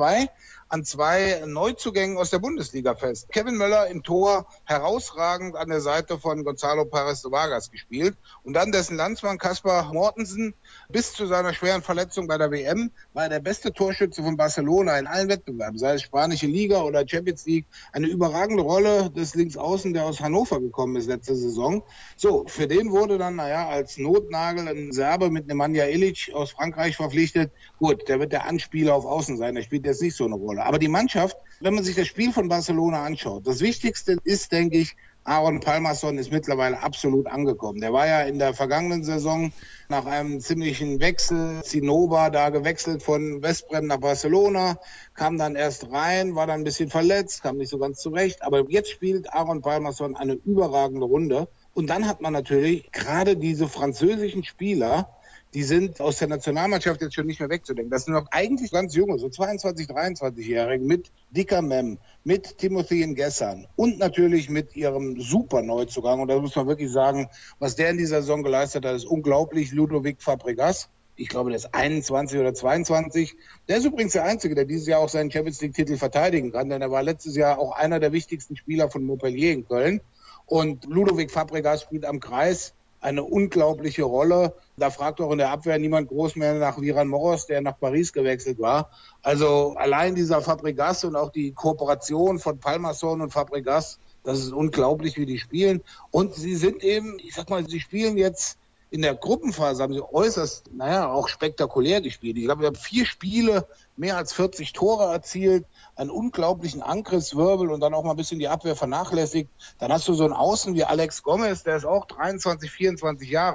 zwei Neuzugängen aus der Bundesliga fest. Kevin Möller im Tor, herausragend an der Seite von Gonzalo Pérez de Vargas gespielt. Und dann dessen Landsmann Kaspar Mortensen, bis zu seiner schweren Verletzung bei der WM, war er der beste Torschütze von Barcelona in allen Wettbewerben, sei es spanische Liga oder Champions League. Eine überragende Rolle des Linksaußen, der aus Hannover gekommen ist letzte Saison. So, für den wurde dann, als Notnagel ein Serbe mit Nemanja Ilic aus Frankreich verpflichtet. Gut, der wird der Anspieler auf Außen sein, der spielt jetzt nicht so eine Rolle. Aber die Mannschaft, wenn man sich das Spiel von Barcelona anschaut, das Wichtigste ist, denke ich, Aaron Palmason ist mittlerweile absolut angekommen. Der war ja in der vergangenen Saison nach einem ziemlichen Wechsel, Zinnober da gewechselt von Westbrem nach Barcelona, kam dann erst rein, war dann ein bisschen verletzt, kam nicht so ganz zurecht. Aber jetzt spielt Aaron Palmason eine überragende Runde. Und dann hat man natürlich gerade diese französischen Spieler, die sind aus der Nationalmannschaft jetzt schon nicht mehr wegzudenken. Das sind noch eigentlich ganz junge, so 22-, 23-Jährige mit Dicker Mem, mit Timothy Ngessan und natürlich mit ihrem super Neuzugang. Und da muss man wirklich sagen, was der in dieser Saison geleistet hat, ist unglaublich. Ludovic Fabregas, ich glaube, der ist 21 oder 22. Der ist übrigens der Einzige, der dieses Jahr auch seinen Champions-League-Titel verteidigen kann, denn er war letztes Jahr auch einer der wichtigsten Spieler von Montpellier in Köln. Und Ludovic Fabregas spielt am Kreis eine unglaubliche Rolle. Da fragt auch in der Abwehr niemand groß mehr nach Viran Moros, der nach Paris gewechselt war. Also allein dieser Fabregas und auch die Kooperation von Palmason und Fabregas, das ist unglaublich, wie die spielen. Und sie sind eben, sie spielen jetzt in der Gruppenphase, haben sie äußerst, auch spektakulär gespielt. Ich glaube, wir haben 4 Spiele, mehr als 40 Tore erzielt, einen unglaublichen Angriffswirbel und dann auch mal ein bisschen die Abwehr vernachlässigt. Dann hast du so einen Außen wie Alex Gomez, der ist auch 23, 24 Jahre.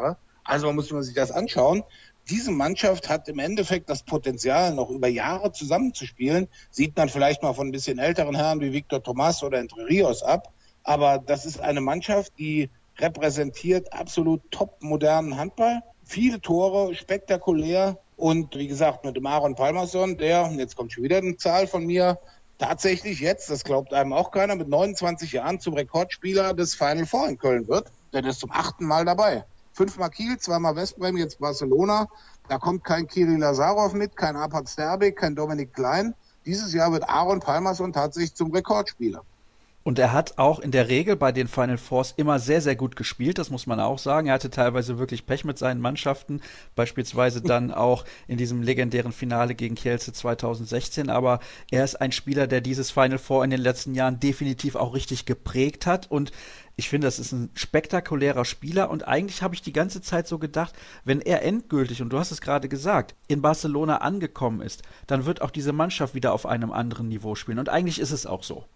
Also man muss sich das anschauen. Diese Mannschaft hat im Endeffekt das Potenzial, noch über Jahre zusammenzuspielen. Sieht man vielleicht mal von ein bisschen älteren Herren wie Victor Tomás oder Entre Rios ab. Aber das ist eine Mannschaft, die repräsentiert absolut top modernen Handball. Viele Tore, spektakulär. Und wie gesagt, mit dem Aaron Palmason, der, jetzt kommt schon wieder eine Zahl von mir, tatsächlich jetzt, das glaubt einem auch keiner, mit 29 Jahren zum Rekordspieler des Final Four in Köln wird. Der ist zum 8. Mal dabei. 5-mal Kiel, 2-mal Westbrem, jetzt Barcelona. Da kommt kein Kirill Lazarov mit, kein Arpad Sterbik, kein Dominik Klein. Dieses Jahr wird Aaron Palmason tatsächlich zum Rekordspieler. Und er hat auch in der Regel bei den Final Fours immer sehr, sehr gut gespielt, das muss man auch sagen. Er hatte teilweise wirklich Pech mit seinen Mannschaften, beispielsweise dann auch in diesem legendären Finale gegen Kielce 2016. Aber er ist ein Spieler, der dieses Final Four in den letzten Jahren definitiv auch richtig geprägt hat. Und ich finde, das ist ein spektakulärer Spieler. Und eigentlich habe ich die ganze Zeit so gedacht, wenn er endgültig, und du hast es gerade gesagt, in Barcelona angekommen ist, dann wird auch diese Mannschaft wieder auf einem anderen Niveau spielen. Und eigentlich ist es auch so.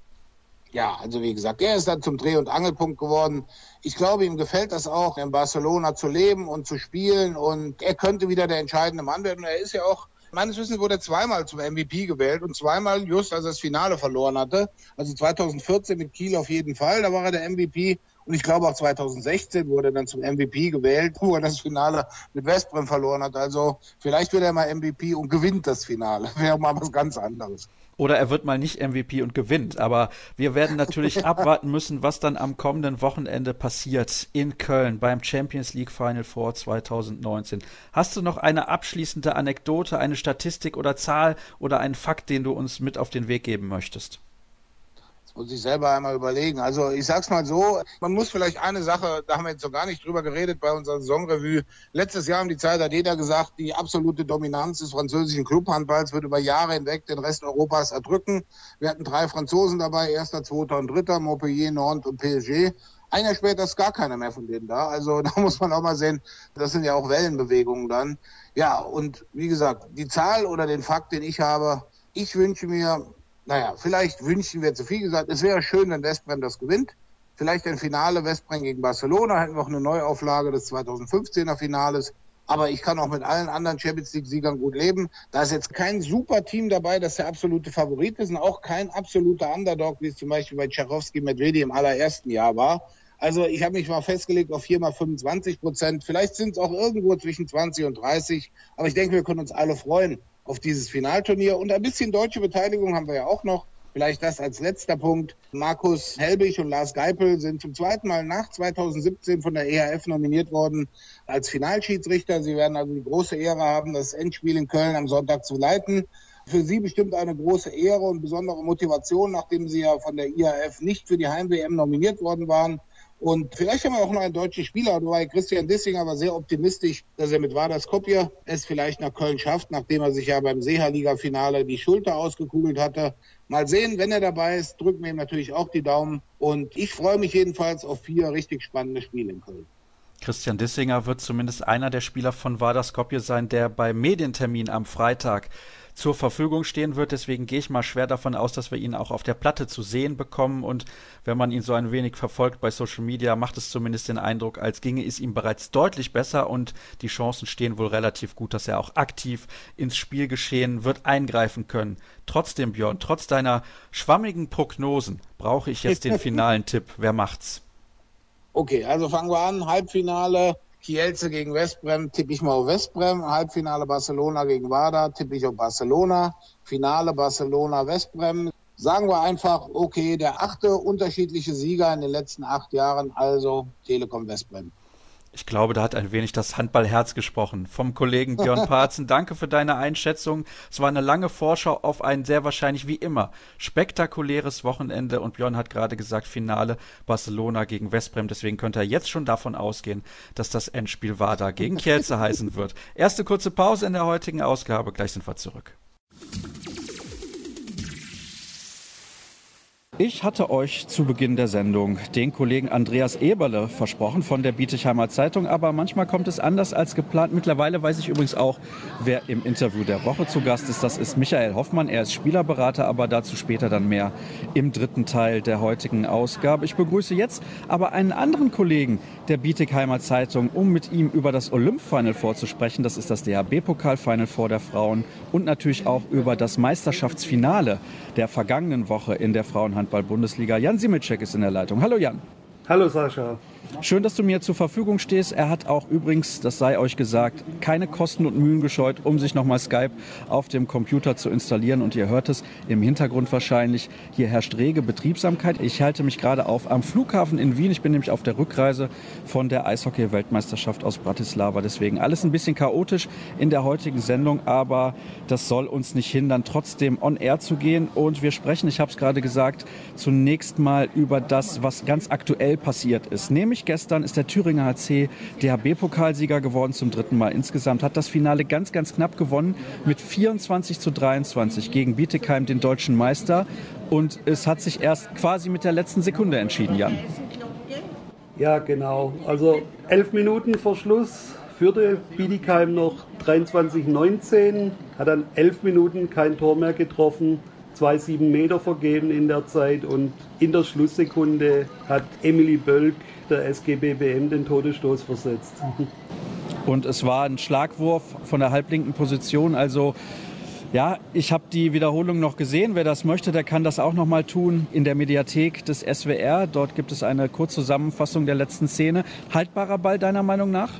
Ja, also wie gesagt, er ist dann zum Dreh- und Angelpunkt geworden. Ich glaube, ihm gefällt das auch, in Barcelona zu leben und zu spielen. Und er könnte wieder der entscheidende Mann werden. Und er ist ja auch, meines Wissens wurde er zweimal zum MVP gewählt und zweimal just, als er das Finale verloren hatte. Also 2014 mit Kiel auf jeden Fall, da war er der MVP. Und ich glaube auch 2016 wurde er dann zum MVP gewählt, wo er das Finale mit Westbrem verloren hat. Also vielleicht wird er mal MVP und gewinnt das Finale. Wäre mal was ganz anderes. Oder er wird mal nicht MVP und gewinnt. Aber wir werden natürlich abwarten müssen, was dann am kommenden Wochenende passiert in Köln beim Champions League Final Four 2019. Hast du noch eine abschließende Anekdote, eine Statistik oder Zahl oder einen Fakt, den du uns mit auf den Weg geben möchtest? Muss ich selber einmal überlegen. Also ich sag's mal so, man muss vielleicht eine Sache, da haben wir jetzt noch gar nicht drüber geredet bei unserer Saisonrevue. Letztes Jahr um die Zeit hat jeder gesagt, die absolute Dominanz des französischen Clubhandballs wird über Jahre hinweg den Rest Europas erdrücken. Wir hatten 3 Franzosen dabei, 1., 2. und 3., Montpellier, Nantes und PSG. Ein Jahr später ist gar keiner mehr von denen da. Also da muss man auch mal sehen, das sind ja auch Wellenbewegungen dann. Ja, und wie gesagt, die Zahl oder den Fakt, den ich habe, ich wünsche mir, vielleicht wünschen wir zu viel gesagt. Es wäre schön, wenn Westbrem das gewinnt. Vielleicht ein Finale Westbrem gegen Barcelona. Hätten wir auch eine Neuauflage des 2015er Finales. Aber ich kann auch mit allen anderen Champions League-Siegern gut leben. Da ist jetzt kein super Team dabei, das der absolute Favorit ist. Und auch kein absoluter Underdog, wie es zum Beispiel bei Tschechowski Medvedi im allerersten Jahr war. Also ich habe mich mal festgelegt auf 4 mal 25%. Vielleicht sind es auch irgendwo zwischen 20 und 30. Aber ich denke, wir können uns alle freuen auf dieses Finalturnier. Und ein bisschen deutsche Beteiligung haben wir ja auch noch. Vielleicht das als letzter Punkt. Markus Helbig und Lars Geipel sind zum 2. Mal nach 2017 von der EHF nominiert worden als Finalschiedsrichter. Sie werden also die große Ehre haben, das Endspiel in Köln am Sonntag zu leiten. Für Sie bestimmt eine große Ehre und besondere Motivation, nachdem Sie ja von der IHF nicht für die Heim-WM nominiert worden waren. Und vielleicht haben wir auch noch einen deutschen Spieler, wobei Christian Dissinger war sehr optimistisch, dass er mit Vardar Skopje es vielleicht nach Köln schafft, nachdem er sich ja beim Seeha-Liga-Finale die Schulter ausgekugelt hatte. Mal sehen, wenn er dabei ist, drücken wir ihm natürlich auch die Daumen. Und ich freue mich jedenfalls auf 4 richtig spannende Spiele in Köln. Christian Dissinger wird zumindest einer der Spieler von Vardar Skopje sein, der beim Medientermin am Freitag zur Verfügung stehen wird. Deswegen gehe ich mal schwer davon aus, dass wir ihn auch auf der Platte zu sehen bekommen. Und wenn man ihn so ein wenig verfolgt bei Social Media, macht es zumindest den Eindruck, als ginge es ihm bereits deutlich besser. Und die Chancen stehen wohl relativ gut, dass er auch aktiv ins Spielgeschehen wird eingreifen können. Trotzdem, Björn, trotz deiner schwammigen Prognosen brauche ich jetzt den finalen Tipp. Wer macht's? Okay, also fangen wir an. Halbfinale Kielce gegen Westbrem, tippe ich mal auf Westbrem. Halbfinale Barcelona gegen Vardar, tippe ich auf Barcelona. Finale Barcelona-Westbrem. Sagen wir einfach, okay, der 8. unterschiedliche Sieger in den letzten 8 Jahren, also Telekom Westbrem. Ich glaube, da hat ein wenig das Handballherz gesprochen. Vom Kollegen Björn Parzen, danke für deine Einschätzung. Es war eine lange Vorschau auf ein sehr wahrscheinlich wie immer spektakuläres Wochenende und Björn hat gerade gesagt, Finale Barcelona gegen Westbrem. Deswegen könnte er jetzt schon davon ausgehen, dass das Endspiel Vardar gegen Kielce heißen wird. Erste kurze Pause in der heutigen Ausgabe, gleich sind wir zurück. Ich hatte euch zu Beginn der Sendung den Kollegen Andreas Eberle versprochen von der Bietigheimer Zeitung, aber manchmal kommt es anders als geplant. Mittlerweile weiß ich übrigens auch, wer im Interview der Woche zu Gast ist. Das ist Michael Hoffmann. Er ist Spielerberater, aber dazu später dann mehr im dritten Teil der heutigen Ausgabe. Ich begrüße jetzt aber einen anderen Kollegen der Bietigheimer Zeitung, um mit ihm über das Olymp-Final Four zu sprechen. Das ist das DHB-Pokal-Final Four der Frauen und natürlich auch über das Meisterschaftsfinale der vergangenen Woche in der Frauenhandball-Bundesliga. Jan Simitschek ist in der Leitung. Hallo Jan. Hallo Sascha. Schön, dass du mir zur Verfügung stehst. Er hat auch übrigens, das sei euch gesagt, keine Kosten und Mühen gescheut, um sich nochmal Skype auf dem Computer zu installieren. Und ihr hört es im Hintergrund wahrscheinlich. Hier herrscht rege Betriebsamkeit. Ich halte mich gerade auf am Flughafen in Wien. Ich bin nämlich auf der Rückreise von der Eishockey-Weltmeisterschaft aus Bratislava. Deswegen alles ein bisschen chaotisch in der heutigen Sendung, aber das soll uns nicht hindern, trotzdem on air zu gehen. Und wir sprechen, ich habe es gerade gesagt, zunächst mal über das, was ganz aktuell passiert ist. Nämlich gestern ist der Thüringer HC DHB-Pokalsieger geworden, zum dritten Mal insgesamt, hat das Finale ganz, ganz knapp gewonnen mit 24:23 gegen Bietigheim, den deutschen Meister. Und es hat sich erst quasi mit der letzten Sekunde entschieden, Jan. Ja, genau. Also 11 Minuten vor Schluss führte Bietigheim noch 23:19, hat dann 11 Minuten kein Tor mehr getroffen. 2 7-Meter vergeben in der Zeit und in der Schlusssekunde hat Emily Bölk der SGB BM den Todesstoß versetzt. Und es war ein Schlagwurf von der halblinken Position, also ja, ich habe die Wiederholung noch gesehen. Wer das möchte, der kann das auch noch mal tun in der Mediathek des SWR. Dort gibt es eine Kurzzusammenfassung der letzten Szene. Haltbarer Ball deiner Meinung nach?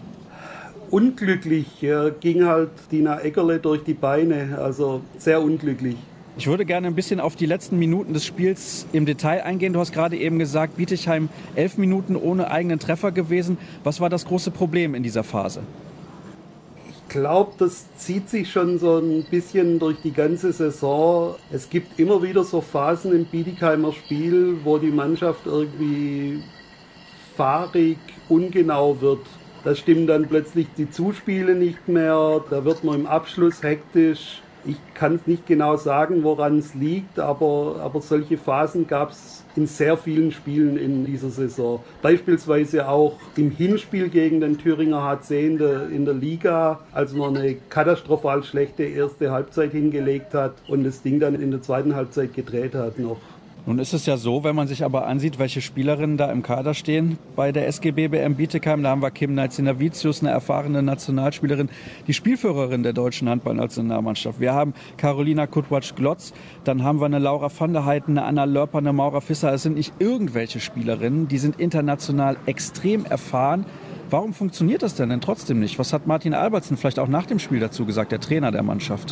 Unglücklich ging halt Dina Eckerle durch die Beine, also sehr unglücklich. Ich würde gerne ein bisschen auf die letzten Minuten des Spiels im Detail eingehen. Du hast gerade eben gesagt, Bietigheim 11 Minuten ohne eigenen Treffer gewesen. Was war das große Problem in dieser Phase? Ich glaube, das zieht sich schon so ein bisschen durch die ganze Saison. Es gibt immer wieder so Phasen im Bietigheimer Spiel, wo die Mannschaft irgendwie fahrig, ungenau wird. Da stimmen dann plötzlich die Zuspiele nicht mehr, da wird man im Abschluss hektisch. Ich kann es nicht genau sagen, woran es liegt, aber solche Phasen gab es in sehr vielen Spielen in dieser Saison. Beispielsweise auch im Hinspiel gegen den Thüringer HC in der Liga, als man eine katastrophal schlechte erste Halbzeit hingelegt hat und das Ding dann in der zweiten Halbzeit gedreht hat noch. Nun ist es ja so, wenn man sich aber ansieht, welche Spielerinnen da im Kader stehen bei der SGB BM Bietigheim, da haben wir Kim Nalcinavicius, eine erfahrene Nationalspielerin, die Spielführerin der deutschen Handballnationalmannschaft. Wir haben Carolina Kutwatsch-Glotz, dann haben wir eine Laura van der Heiden, eine Anna Lörper, eine Maura Fisser. Es sind nicht irgendwelche Spielerinnen, die sind international extrem erfahren. Warum funktioniert das denn trotzdem nicht? Was hat Martin Albertsen vielleicht auch nach dem Spiel dazu gesagt, der Trainer der Mannschaft?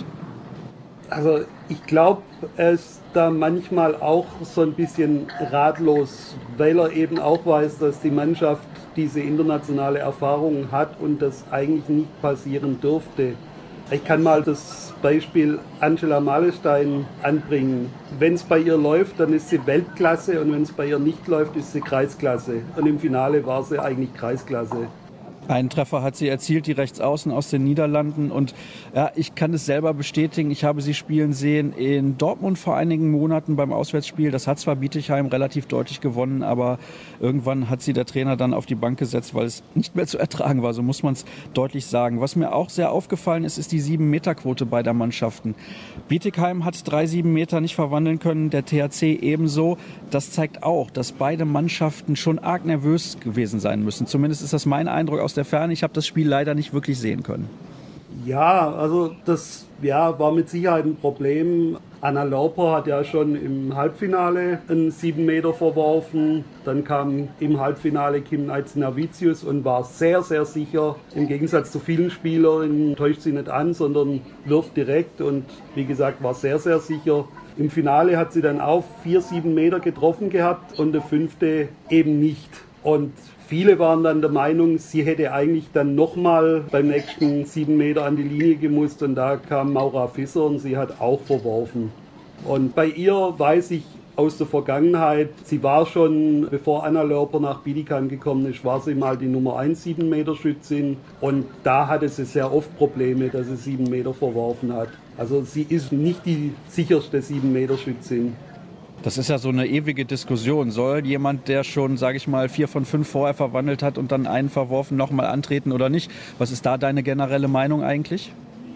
Also ich glaube, er ist da manchmal auch so ein bisschen ratlos, weil er eben auch weiß, dass die Mannschaft diese internationale Erfahrung hat und das eigentlich nicht passieren dürfte. Ich kann mal das Beispiel Angela Malestein anbringen. Wenn es bei ihr läuft, dann ist sie Weltklasse und wenn es bei ihr nicht läuft, ist sie Kreisklasse. Und im Finale war sie eigentlich Kreisklasse. Einen Treffer hat sie erzielt, die Rechtsaußen aus den Niederlanden. Und ja, ich kann es selber bestätigen. Ich habe sie spielen sehen in Dortmund vor einigen Monaten beim Auswärtsspiel. Das hat zwar Bietigheim relativ deutlich gewonnen, aber irgendwann hat sie der Trainer dann auf die Bank gesetzt, weil es nicht mehr zu ertragen war. So muss man es deutlich sagen. Was mir auch sehr aufgefallen ist, ist die 7-Meter-Quote beider Mannschaften. Bietigheim hat 3 7-Meter nicht verwandeln können, der THC ebenso. Das zeigt auch, dass beide Mannschaften schon arg nervös gewesen sein müssen. Zumindest ist das mein Eindruck aus der Ferne. Ich habe das Spiel leider nicht wirklich sehen können. Ja, also das war mit Sicherheit ein Problem. Anna Lörper hat ja schon im Halbfinale einen 7 Meter verworfen. Dann kam im Halbfinale Kim Nalcinavicius und war sehr, sehr sicher. Im Gegensatz zu vielen Spielern täuscht sie nicht an, sondern wirft direkt und wie gesagt war sehr, sehr sicher. Im Finale hat sie dann auch 4 7 Meter getroffen gehabt und der 5. eben nicht. Und viele waren dann der Meinung, sie hätte eigentlich dann nochmal beim nächsten 7 Meter an die Linie gemusst und da kam Maura Fisser und sie hat auch verworfen. Und bei ihr weiß ich aus der Vergangenheit, sie war schon, bevor Anna Lörper nach Bietigheim gekommen ist, war sie mal die Nummer 1 7-Meter-Schützin und da hatte sie sehr oft Probleme, dass sie 7 Meter verworfen hat. Also sie ist nicht die sicherste 7-Meter-Schützin. Das ist ja so eine ewige Diskussion. Soll jemand, der schon, sage ich mal, 4 von 5 vorher verwandelt hat und dann einen verworfen, nochmal antreten oder nicht? Was ist da deine generelle Meinung eigentlich?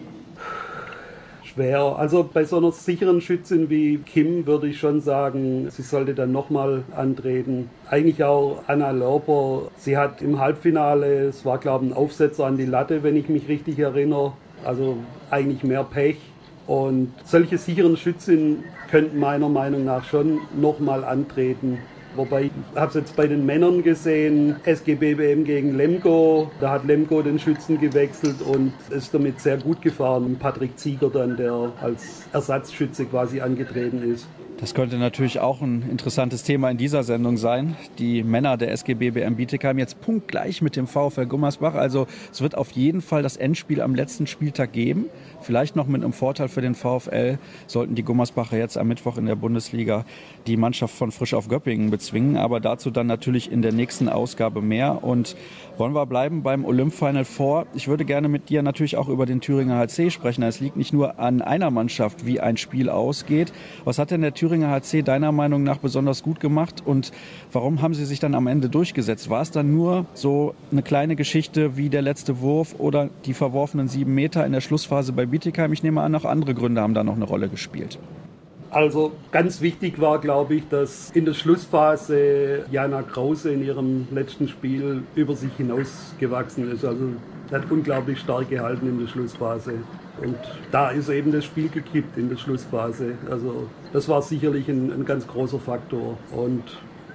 Schwer. Also bei so einer sicheren Schützin wie Kim würde ich schon sagen, sie sollte dann nochmal antreten. Eigentlich auch Anna Lörper. Sie hat im Halbfinale, es war glaube ich ein Aufsetzer an die Latte, wenn ich mich richtig erinnere. Also eigentlich mehr Pech. Und solche sicheren Schützinnen könnten meiner Meinung nach schon nochmal antreten. Wobei, ich habe es jetzt bei den Männern gesehen, SGBBM gegen Lemgo. Da hat Lemgo den Schützen gewechselt und ist damit sehr gut gefahren. Patrick Zieger dann, der als Ersatzschütze quasi angetreten ist. Das könnte natürlich auch ein interessantes Thema in dieser Sendung sein. Die Männer der SGBBM Bietigheim jetzt punktgleich mit dem VfL Gummersbach. Also es wird auf jeden Fall das Endspiel am letzten Spieltag geben. Vielleicht noch mit einem Vorteil für den VfL sollten die Gummersbacher jetzt am Mittwoch in der Bundesliga die Mannschaft von Frisch auf Göppingen bezwingen. Aber dazu dann natürlich in der nächsten Ausgabe mehr. Und wollen wir bleiben beim Olymp Final Four. Ich würde gerne mit dir natürlich auch über den Thüringer HC sprechen. Es liegt nicht nur an einer Mannschaft, wie ein Spiel ausgeht. Was hat denn der Thüringer HC deiner Meinung nach besonders gut gemacht und warum haben sie sich dann am Ende durchgesetzt? War es dann nur so eine kleine Geschichte wie der letzte Wurf oder die verworfenen 7 Meter in der Schlussphase bei Bietigheim? Ich nehme an, auch andere Gründe haben da noch eine Rolle gespielt. Also ganz wichtig war, glaube ich, dass in der Schlussphase Jana Krause in ihrem letzten Spiel über sich hinausgewachsen ist. Also hat unglaublich stark gehalten in der Schlussphase. Und da ist eben das Spiel gekippt in der Schlussphase. Also das war sicherlich ein ganz großer Faktor. Und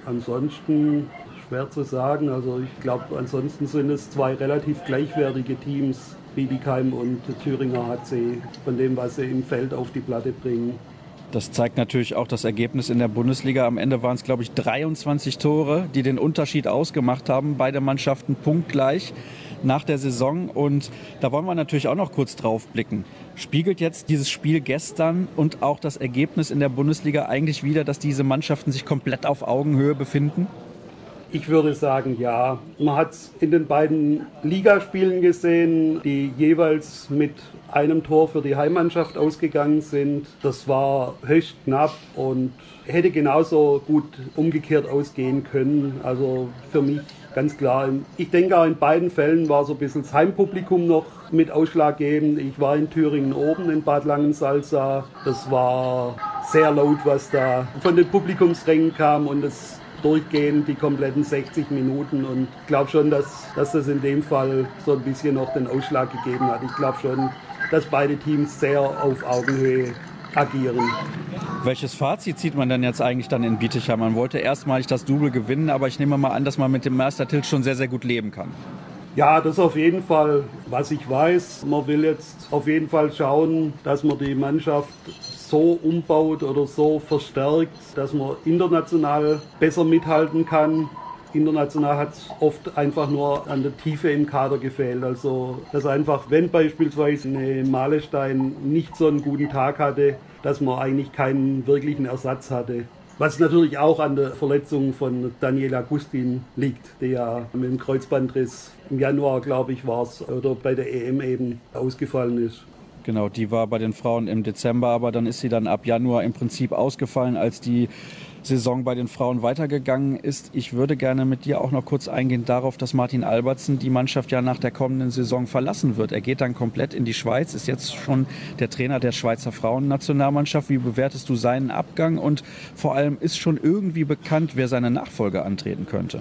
ansonsten schwer zu sagen. Also ich glaube, ansonsten sind es 2 relativ gleichwertige Teams, Bietigheim und Thüringer HC, von dem, was sie im Feld auf die Platte bringen. Das zeigt natürlich auch das Ergebnis in der Bundesliga. Am Ende waren es, glaube ich, 23 Tore, die den Unterschied ausgemacht haben. Beide Mannschaften punktgleich nach der Saison. Und da wollen wir natürlich auch noch kurz drauf blicken. Spiegelt jetzt dieses Spiel gestern und auch das Ergebnis in der Bundesliga eigentlich wider, dass diese Mannschaften sich komplett auf Augenhöhe befinden? Ich würde sagen, ja. Man hat es in den beiden Ligaspielen gesehen, die jeweils mit einem Tor für die Heimmannschaft ausgegangen sind. Das war höchst knapp und hätte genauso gut umgekehrt ausgehen können. Also für mich ganz klar. Ich denke auch in beiden Fällen war so ein bisschen das Heimpublikum noch mit ausschlaggebend. Ich war in Thüringen oben in Bad Langensalza. Das war sehr laut, was da von den Publikumsrängen kam und das durchgehend die kompletten 60 Minuten und ich glaube schon, dass das in dem Fall so ein bisschen noch den Ausschlag gegeben hat. Ich glaube schon, dass beide Teams sehr auf Augenhöhe agieren. Welches Fazit zieht man denn jetzt eigentlich dann in Bietigheim? Man wollte erstmalig das Double gewinnen, aber ich nehme mal an, dass man mit dem Meistertitel schon sehr, sehr gut leben kann. Ja, das auf jeden Fall. Was ich weiß, man will jetzt auf jeden Fall schauen, dass man die Mannschaft so umbaut oder so verstärkt, dass man international besser mithalten kann. International hat es oft einfach nur an der Tiefe im Kader gefehlt. Also, dass einfach, wenn beispielsweise eine Mahlestein nicht so einen guten Tag hatte, dass man eigentlich keinen wirklichen Ersatz hatte. Was natürlich auch an der Verletzung von Daniela Gustin liegt, die ja mit dem Kreuzbandriss im Januar, glaube ich, war es, oder bei der EM eben ausgefallen ist. Genau, die war bei den Frauen im Dezember, aber dann ist sie dann ab Januar im Prinzip ausgefallen, als die Saison bei den Frauen weitergegangen ist. Ich würde gerne mit dir auch noch kurz eingehen darauf, dass Martin Albertsen die Mannschaft ja nach der kommenden Saison verlassen wird. Er geht dann komplett in die Schweiz, ist jetzt schon der Trainer der Schweizer Frauennationalmannschaft. Wie bewertest du seinen Abgang und vor allem ist schon irgendwie bekannt, wer seine Nachfolge antreten könnte?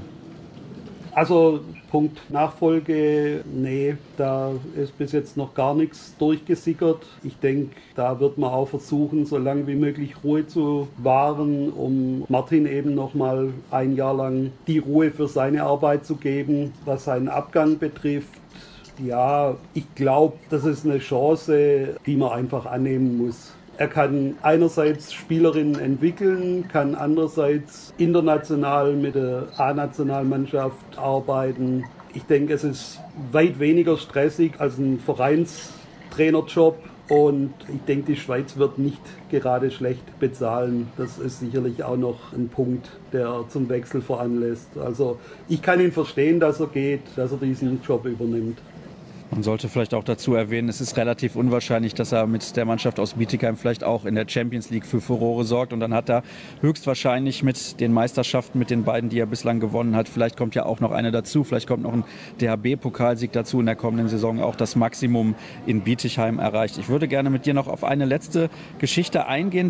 Also Punkt Nachfolge, nee, da ist bis jetzt noch gar nichts durchgesickert. Ich denke, da wird man auch versuchen, so lange wie möglich Ruhe zu wahren, um Martin eben nochmal ein Jahr lang die Ruhe für seine Arbeit zu geben, was seinen Abgang betrifft. Ja, ich glaube, das ist eine Chance, die man einfach annehmen muss. Er kann einerseits Spielerinnen entwickeln, kann andererseits international mit der A-Nationalmannschaft arbeiten. Ich denke, es ist weit weniger stressig als ein Vereinstrainerjob und ich denke, die Schweiz wird nicht gerade schlecht bezahlen. Das ist sicherlich auch noch ein Punkt, der zum Wechsel veranlasst. Also ich kann ihn verstehen, dass er geht, dass er diesen Job übernimmt. Man sollte vielleicht auch dazu erwähnen, es ist relativ unwahrscheinlich, dass er mit der Mannschaft aus Bietigheim vielleicht auch in der Champions League für Furore sorgt. Und dann hat er höchstwahrscheinlich mit den Meisterschaften, mit den beiden, die er bislang gewonnen hat, vielleicht kommt ja auch noch eine dazu, vielleicht kommt noch ein DHB-Pokalsieg dazu in der kommenden Saison, auch das Maximum in Bietigheim erreicht. Ich würde gerne mit dir noch auf eine letzte Geschichte eingehen.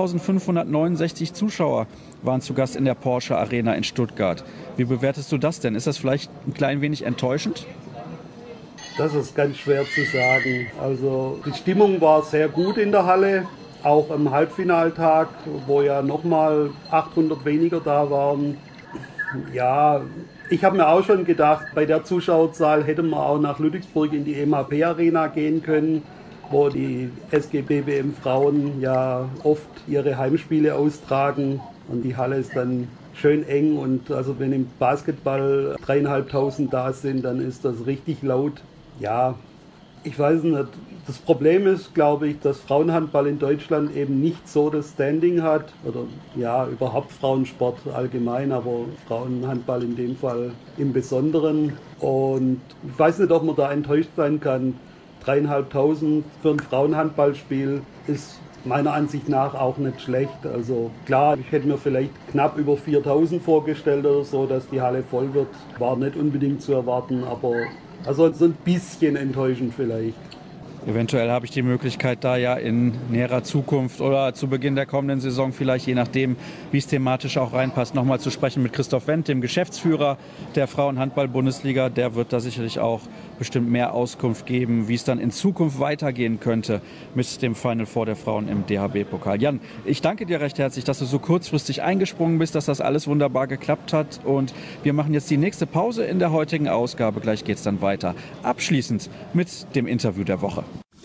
3.569 Zuschauer waren zu Gast in der Porsche Arena in Stuttgart. Wie bewertest du das denn? Ist das vielleicht ein klein wenig enttäuschend? Das ist ganz schwer zu sagen. Also die Stimmung war sehr gut in der Halle, auch am Halbfinaltag, wo ja nochmal 800 weniger da waren. Ja, ich habe mir auch schon gedacht, bei der Zuschauerzahl hätten wir auch nach Ludwigsburg in die MHP Arena gehen können, wo die SG BBM Frauen ja oft ihre Heimspiele austragen. Und die Halle ist dann schön eng und also wenn im Basketball 3.500 da sind, dann ist das richtig laut. Ja, ich weiß nicht. Das Problem ist, glaube ich, dass Frauenhandball in Deutschland eben nicht so das Standing hat. Oder ja, überhaupt Frauensport allgemein, aber Frauenhandball in dem Fall im Besonderen. Und ich weiß nicht, ob man da enttäuscht sein kann. 3.500 für ein Frauenhandballspiel ist meiner Ansicht nach auch nicht schlecht. Also klar, ich hätte mir vielleicht knapp über 4.000 vorgestellt oder so, dass die Halle voll wird. War nicht unbedingt zu erwarten, aber also so ein bisschen enttäuschend vielleicht. Eventuell habe ich die Möglichkeit, da ja in näherer Zukunft oder zu Beginn der kommenden Saison vielleicht, je nachdem, wie es thematisch auch reinpasst, nochmal zu sprechen mit Christoph Wendt, dem Geschäftsführer der Frauenhandball-Bundesliga. Der wird da sicherlich auch bestimmt mehr Auskunft geben, wie es dann in Zukunft weitergehen könnte mit dem Final Four der Frauen im DHB-Pokal. Jan, ich danke dir recht herzlich, dass du so kurzfristig eingesprungen bist, dass das alles wunderbar geklappt hat. Und wir machen jetzt die nächste Pause in der heutigen Ausgabe. Gleich geht es dann weiter. Abschließend mit dem Interview der Woche.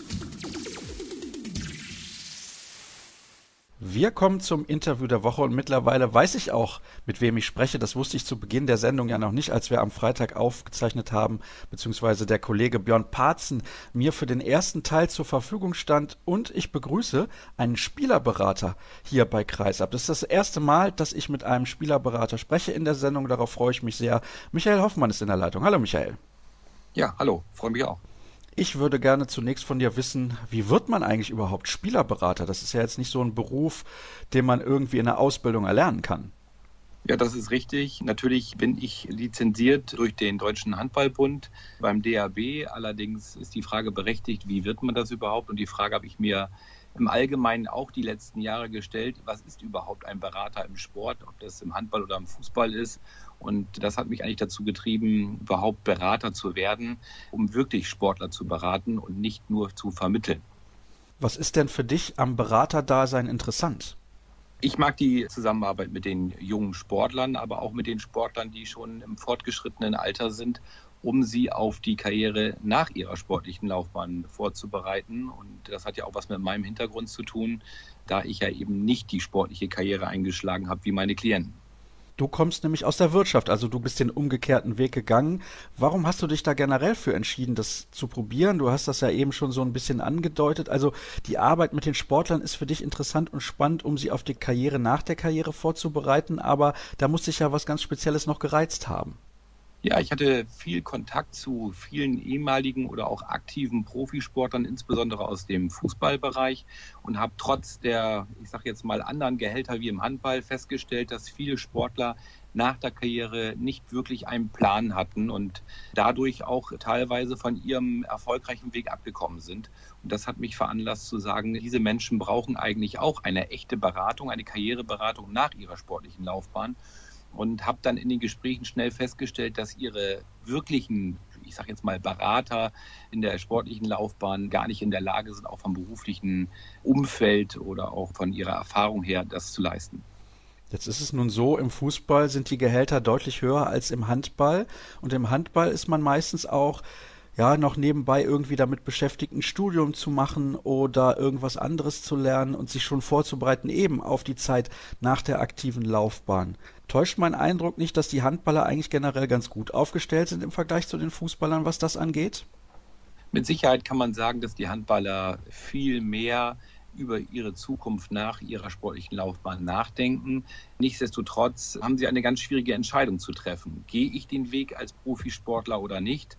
Wir kommen zum Interview der Woche und mittlerweile weiß ich auch, mit wem ich spreche. Das wusste ich zu Beginn der Sendung ja noch nicht, als wir am Freitag aufgezeichnet haben, beziehungsweise der Kollege Björn Parzen mir für den ersten Teil zur Verfügung stand. Und ich begrüße einen Spielerberater hier bei Kreisab. Das ist das erste Mal, dass ich mit einem Spielerberater spreche in der Sendung. Darauf freue ich mich sehr. Michael Hoffmann ist in der Leitung. Hallo Michael. Ja, hallo, freue mich auch. Ich würde gerne zunächst von dir wissen, wie wird man eigentlich überhaupt Spielerberater? Das ist ja jetzt nicht so ein Beruf, den man irgendwie in der Ausbildung erlernen kann. Ja, das ist richtig. Natürlich bin ich lizenziert durch den Deutschen Handballbund beim DHB. Allerdings ist die Frage berechtigt, wie wird man das überhaupt? Und die Frage habe ich mir im Allgemeinen auch die letzten Jahre gestellt. Was ist überhaupt ein Berater im Sport? Ob das im Handball oder im Fußball ist? Und das hat mich eigentlich dazu getrieben, überhaupt Berater zu werden, um wirklich Sportler zu beraten und nicht nur zu vermitteln. Was ist denn für dich am Beraterdasein interessant? Ich mag die Zusammenarbeit mit den jungen Sportlern, aber auch mit den Sportlern, die schon im fortgeschrittenen Alter sind, um sie auf die Karriere nach ihrer sportlichen Laufbahn vorzubereiten. Und das hat ja auch was mit meinem Hintergrund zu tun, da ich ja eben nicht die sportliche Karriere eingeschlagen habe wie meine Klienten. Du kommst nämlich aus der Wirtschaft, also du bist den umgekehrten Weg gegangen. Warum hast du dich da generell für entschieden, das zu probieren? Du hast das ja eben schon so ein bisschen angedeutet. Also die Arbeit mit den Sportlern ist für dich interessant und spannend, um sie auf die Karriere nach der Karriere vorzubereiten. Aber da muss sich ja was ganz Spezielles noch gereizt haben. Ja, ich hatte viel Kontakt zu vielen ehemaligen oder auch aktiven Profisportlern, insbesondere aus dem Fußballbereich, und habe trotz der, ich sage jetzt mal, anderen Gehälter wie im Handball festgestellt, dass viele Sportler nach der Karriere nicht wirklich einen Plan hatten und dadurch auch teilweise von ihrem erfolgreichen Weg abgekommen sind. Und das hat mich veranlasst zu sagen, diese Menschen brauchen eigentlich auch eine echte Beratung, eine Karriereberatung nach ihrer sportlichen Laufbahn. Und habe dann in den Gesprächen schnell festgestellt, dass ihre wirklichen, ich sage jetzt mal, Berater in der sportlichen Laufbahn gar nicht in der Lage sind, auch vom beruflichen Umfeld oder auch von ihrer Erfahrung her, das zu leisten. Jetzt ist es nun so, im Fußball sind die Gehälter deutlich höher als im Handball. Und im Handball ist man meistens auch noch nebenbei irgendwie damit beschäftigt, ein Studium zu machen oder irgendwas anderes zu lernen und sich schon vorzubereiten eben auf die Zeit nach der aktiven Laufbahn. Täuscht mein Eindruck nicht, dass die Handballer eigentlich generell ganz gut aufgestellt sind im Vergleich zu den Fußballern, was das angeht? Mit Sicherheit kann man sagen, dass die Handballer viel mehr über ihre Zukunft nach ihrer sportlichen Laufbahn nachdenken. Nichtsdestotrotz haben sie eine ganz schwierige Entscheidung zu treffen. Gehe ich den Weg als Profisportler oder nicht?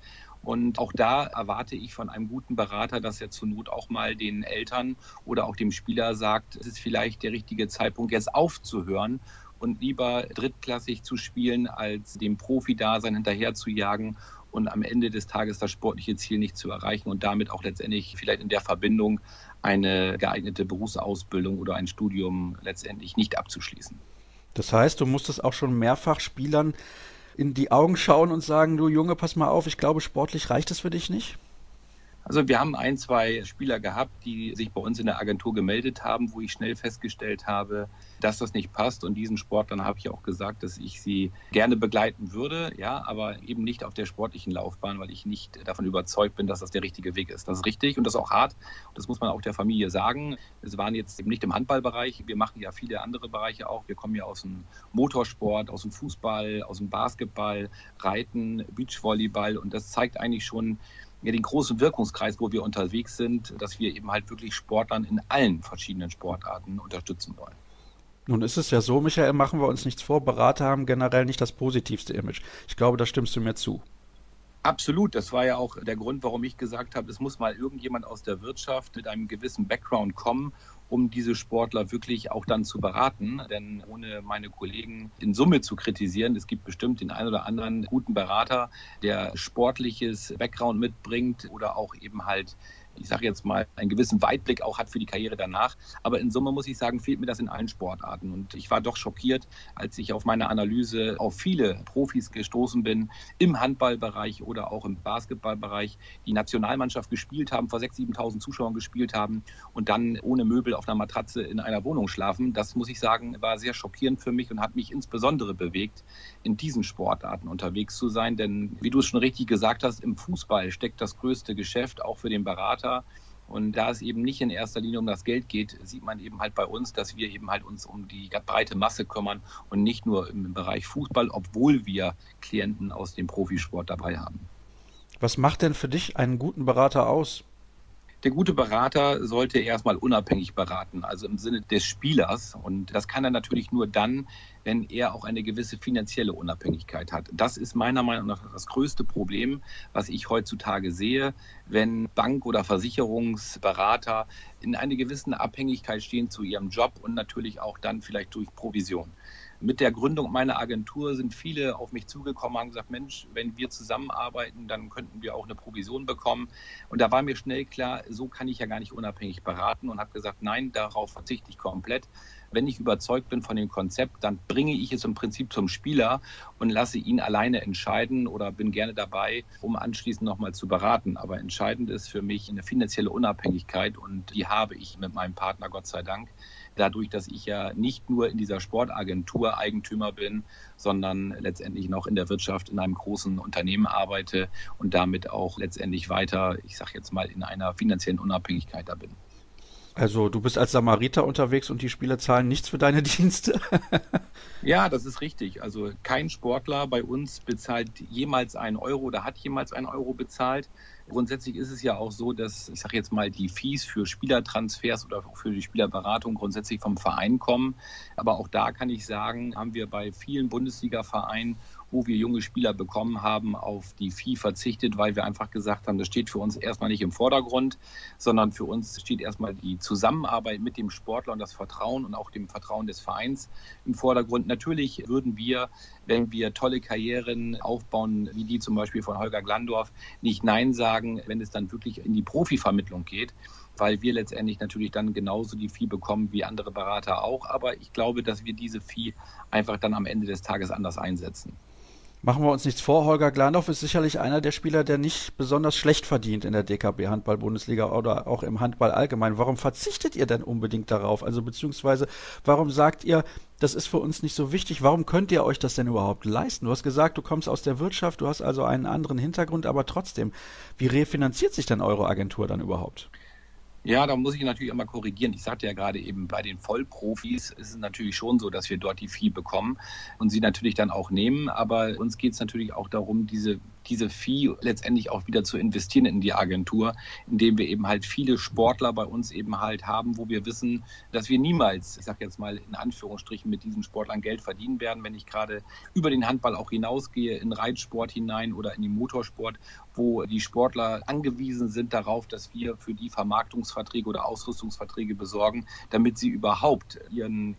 Und auch da erwarte ich von einem guten Berater, dass er zur Not auch mal den Eltern oder auch dem Spieler sagt, es ist vielleicht der richtige Zeitpunkt, jetzt aufzuhören und lieber drittklassig zu spielen, als dem Profi-Dasein hinterher zu jagen und am Ende des Tages das sportliche Ziel nicht zu erreichen und damit auch letztendlich vielleicht in der Verbindung eine geeignete Berufsausbildung oder ein Studium letztendlich nicht abzuschließen. Das heißt, du musstest auch schon mehrfach Spielern in die Augen schauen und sagen, du Junge, pass mal auf, ich glaube, sportlich reicht es für dich nicht? Also wir haben 1, 2 Spieler gehabt, die sich bei uns in der Agentur gemeldet haben, wo ich schnell festgestellt habe, dass das nicht passt. Und diesen Sportlern habe ich auch gesagt, dass ich sie gerne begleiten würde, ja, aber eben nicht auf der sportlichen Laufbahn, weil ich nicht davon überzeugt bin, dass das der richtige Weg ist. Das ist richtig und das ist auch hart. Und das muss man auch der Familie sagen. Es waren jetzt eben nicht im Handballbereich. Wir machen ja viele andere Bereiche auch. Wir kommen ja aus dem Motorsport, aus dem Fußball, aus dem Basketball, Reiten, Beachvolleyball. Und das zeigt eigentlich schon, ja, den großen Wirkungskreis, wo wir unterwegs sind, dass wir eben halt wirklich Sportlern in allen verschiedenen Sportarten unterstützen wollen. Nun ist es ja so, Michael, machen wir uns nichts vor, Berater haben generell nicht das positivste Image. Ich glaube, da stimmst du mir zu. Absolut, das war ja auch der Grund, warum ich gesagt habe, es muss mal irgendjemand aus der Wirtschaft mit einem gewissen Background kommen, um diese Sportler wirklich auch dann zu beraten. Denn ohne meine Kollegen in Summe zu kritisieren, es gibt bestimmt den einen oder anderen guten Berater, der sportliches Background mitbringt oder auch eben halt, ich sage jetzt mal, einen gewissen Weitblick auch hat für die Karriere danach. Aber in Summe muss ich sagen, fehlt mir das in allen Sportarten. Und ich war doch schockiert, als ich auf meine Analyse auf viele Profis gestoßen bin, im Handballbereich oder auch im Basketballbereich, die Nationalmannschaft gespielt haben, vor 6.000, 7.000 Zuschauern gespielt haben und dann ohne Möbel auf einer Matratze in einer Wohnung schlafen. Das, muss ich sagen, war sehr schockierend für mich und hat mich insbesondere bewegt, in diesen Sportarten unterwegs zu sein. Denn, wie du es schon richtig gesagt hast, im Fußball steckt das größte Geschäft, auch für den Berater. Und da es eben nicht in erster Linie um das Geld geht, sieht man eben halt bei uns, dass wir eben halt uns um die breite Masse kümmern und nicht nur im Bereich Fußball, obwohl wir Klienten aus dem Profisport dabei haben. Was macht denn für dich einen guten Berater aus? Der gute Berater sollte erstmal unabhängig beraten, also im Sinne des Spielers. Und das kann er natürlich nur dann, wenn er auch eine gewisse finanzielle Unabhängigkeit hat. Das ist meiner Meinung nach das größte Problem, was ich heutzutage sehe, wenn Bank- oder Versicherungsberater in einer gewissen Abhängigkeit stehen zu ihrem Job und natürlich auch dann vielleicht durch Provision. Mit der Gründung meiner Agentur sind viele auf mich zugekommen und haben gesagt, Mensch, wenn wir zusammenarbeiten, dann könnten wir auch eine Provision bekommen. Und da war mir schnell klar, so kann ich ja gar nicht unabhängig beraten und habe gesagt, nein, darauf verzichte ich komplett. Wenn ich überzeugt bin von dem Konzept, dann bringe ich es im Prinzip zum Spieler und lasse ihn alleine entscheiden oder bin gerne dabei, um anschließend nochmal zu beraten. Aber entscheidend ist für mich eine finanzielle Unabhängigkeit und die habe ich mit meinem Partner, Gott sei Dank. Dadurch, dass ich ja nicht nur in dieser Sportagentur Eigentümer bin, sondern letztendlich noch in der Wirtschaft in einem großen Unternehmen arbeite und damit auch letztendlich weiter, ich sage jetzt mal, in einer finanziellen Unabhängigkeit da bin. Also du bist als Samariter unterwegs und die Spieler zahlen nichts für deine Dienste? Ja, das ist richtig. Also kein Sportler bei uns bezahlt jemals 1 Euro oder hat jemals 1 Euro bezahlt. Grundsätzlich ist es ja auch so, dass, ich sage jetzt mal, die Fees für Spielertransfers oder auch für die Spielerberatung grundsätzlich vom Verein kommen. Aber auch da kann ich sagen, haben wir bei vielen Bundesliga-Vereinen, wo wir junge Spieler bekommen haben, auf die Fee verzichtet, weil wir einfach gesagt haben, das steht für uns erstmal nicht im Vordergrund, sondern für uns steht erstmal die Zusammenarbeit mit dem Sportler und das Vertrauen und auch dem Vertrauen des Vereins im Vordergrund. Natürlich würden wir, wenn wir tolle Karrieren aufbauen, wie die zum Beispiel von Holger Glandorf, nicht Nein sagen, wenn es dann wirklich in die Profivermittlung geht, weil wir letztendlich natürlich dann genauso die Fee bekommen wie andere Berater auch. Aber ich glaube, dass wir diese Fee einfach dann am Ende des Tages anders einsetzen. Machen wir uns nichts vor, Holger Glandorf ist sicherlich einer der Spieler, der nicht besonders schlecht verdient in der DKB Handball-Bundesliga oder auch im Handball allgemein. Warum verzichtet ihr denn unbedingt darauf? Also beziehungsweise, warum sagt ihr, das ist für uns nicht so wichtig? Warum könnt ihr euch das denn überhaupt leisten? Du hast gesagt, du kommst aus der Wirtschaft, du hast also einen anderen Hintergrund, aber trotzdem, wie refinanziert sich denn eure Agentur dann überhaupt? Ja, da muss ich natürlich einmal korrigieren. Ich sagte ja gerade eben, bei den Vollprofis ist es natürlich schon so, dass wir dort die Fee bekommen und sie natürlich dann auch nehmen. Aber uns geht es natürlich auch darum, diese diese Fee letztendlich auch wieder zu investieren in die Agentur, indem wir eben halt viele Sportler bei uns eben halt haben, wo wir wissen, dass wir niemals, ich sage jetzt mal in Anführungsstrichen, mit diesen Sportlern Geld verdienen werden, wenn ich gerade über den Handball auch hinausgehe, in Reitsport hinein oder in den Motorsport, wo die Sportler angewiesen sind darauf, dass wir für die Vermarktungsverträge oder Ausrüstungsverträge besorgen, damit sie überhaupt ihren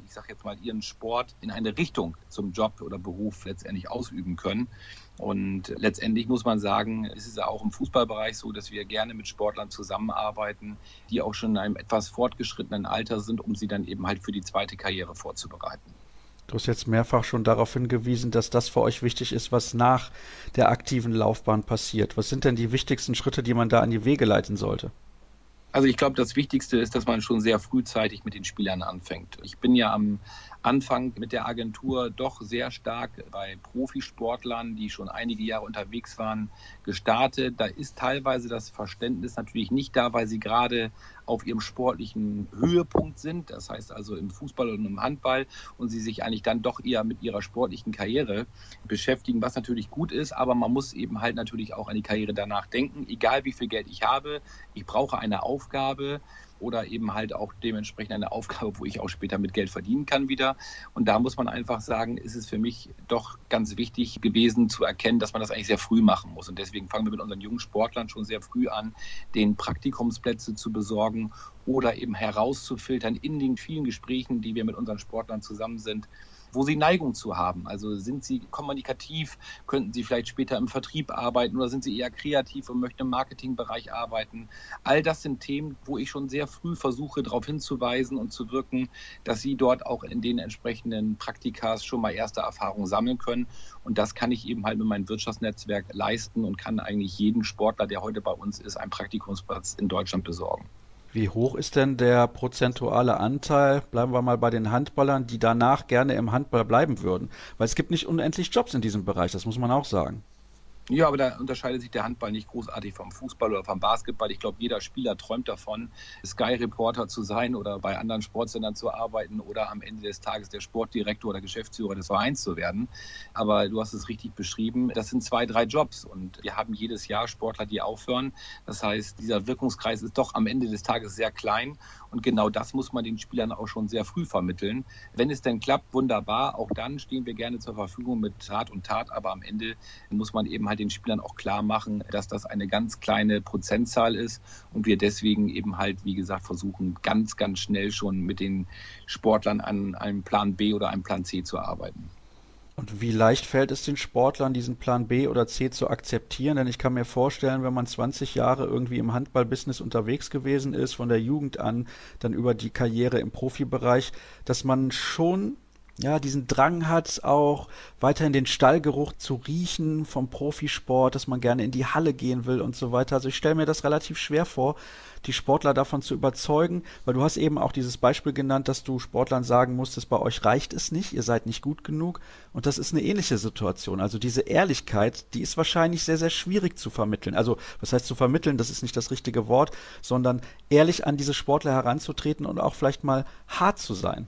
Sport in eine Richtung zum Job oder Beruf letztendlich ausüben können. Und letztendlich muss man sagen, es ist ja auch im Fußballbereich so, dass wir gerne mit Sportlern zusammenarbeiten, die auch schon in einem etwas fortgeschrittenen Alter sind, um sie dann eben halt für die zweite Karriere vorzubereiten. Du hast jetzt mehrfach schon darauf hingewiesen, dass das für euch wichtig ist, was nach der aktiven Laufbahn passiert. Was sind denn die wichtigsten Schritte, die man da an die Wege leiten sollte? Also ich glaube, das Wichtigste ist, dass man schon sehr frühzeitig mit den Spielern anfängt. Ich bin ja am Anfang mit der Agentur doch sehr stark bei Profisportlern, die schon einige Jahre unterwegs waren, gestartet. Da ist teilweise das Verständnis natürlich nicht da, weil sie gerade auf ihrem sportlichen Höhepunkt sind, das heißt also im Fußball und im Handball, und sie sich eigentlich dann doch eher mit ihrer sportlichen Karriere beschäftigen, was natürlich gut ist, aber man muss eben halt natürlich auch an die Karriere danach denken, egal wie viel Geld ich habe, ich brauche eine Aufgabe oder eben halt auch dementsprechend eine Aufgabe, wo ich auch später mit Geld verdienen kann wieder. Und da muss man einfach sagen, ist es für mich doch ganz wichtig gewesen zu erkennen, dass man das eigentlich sehr früh machen muss. Und deswegen fangen wir mit unseren jungen Sportlern schon sehr früh an, denen Praktikumsplätze zu besorgen oder eben herauszufiltern in den vielen Gesprächen, die wir mit unseren Sportlern zusammen sind, wo sie Neigung zu haben. Also sind sie kommunikativ, könnten sie vielleicht später im Vertrieb arbeiten oder sind sie eher kreativ und möchten im Marketingbereich arbeiten. All das sind Themen, wo ich schon sehr früh versuche, darauf hinzuweisen und zu wirken, dass sie dort auch in den entsprechenden Praktikas schon mal erste Erfahrungen sammeln können. Und das kann ich eben halt mit meinem Wirtschaftsnetzwerk leisten und kann eigentlich jeden Sportler, der heute bei uns ist, einen Praktikumsplatz in Deutschland besorgen. Wie hoch ist denn der prozentuale Anteil, bleiben wir mal bei den Handballern, die danach gerne im Handball bleiben würden? Weil es gibt nicht unendlich Jobs in diesem Bereich, das muss man auch sagen. Ja, aber da unterscheidet sich der Handball nicht großartig vom Fußball oder vom Basketball. Ich glaube, jeder Spieler träumt davon, Sky-Reporter zu sein oder bei anderen Sportsendern zu arbeiten oder am Ende des Tages der Sportdirektor oder Geschäftsführer des Vereins zu werden. Aber du hast es richtig beschrieben, das sind 2, 3 Jobs und wir haben jedes Jahr Sportler, die aufhören. Das heißt, dieser Wirkungskreis ist doch am Ende des Tages sehr klein und genau das muss man den Spielern auch schon sehr früh vermitteln. Wenn es denn klappt, wunderbar, auch dann stehen wir gerne zur Verfügung mit Rat und Tat, aber am Ende muss man eben halt den Spielern auch klar machen, dass das eine ganz kleine Prozentzahl ist und wir deswegen eben halt, wie gesagt, versuchen, ganz, ganz schnell schon mit den Sportlern an einem Plan B oder einem Plan C zu arbeiten. Und wie leicht fällt es den Sportlern, diesen Plan B oder C zu akzeptieren? Denn ich kann mir vorstellen, wenn man 20 Jahre irgendwie im Handballbusiness unterwegs gewesen ist, von der Jugend an, dann über die Karriere im Profibereich, dass man schon diesen Drang hat, auch weiterhin den Stallgeruch zu riechen vom Profisport, dass man gerne in die Halle gehen will und so weiter. Also ich stelle mir das relativ schwer vor, die Sportler davon zu überzeugen, weil du hast eben auch dieses Beispiel genannt, dass du Sportlern sagen musstest, bei euch reicht es nicht, ihr seid nicht gut genug und das ist eine ähnliche Situation. Also diese Ehrlichkeit, die ist wahrscheinlich sehr, sehr schwierig zu vermitteln. Also was heißt zu vermitteln, das ist nicht das richtige Wort, sondern ehrlich an diese Sportler heranzutreten und auch vielleicht mal hart zu sein.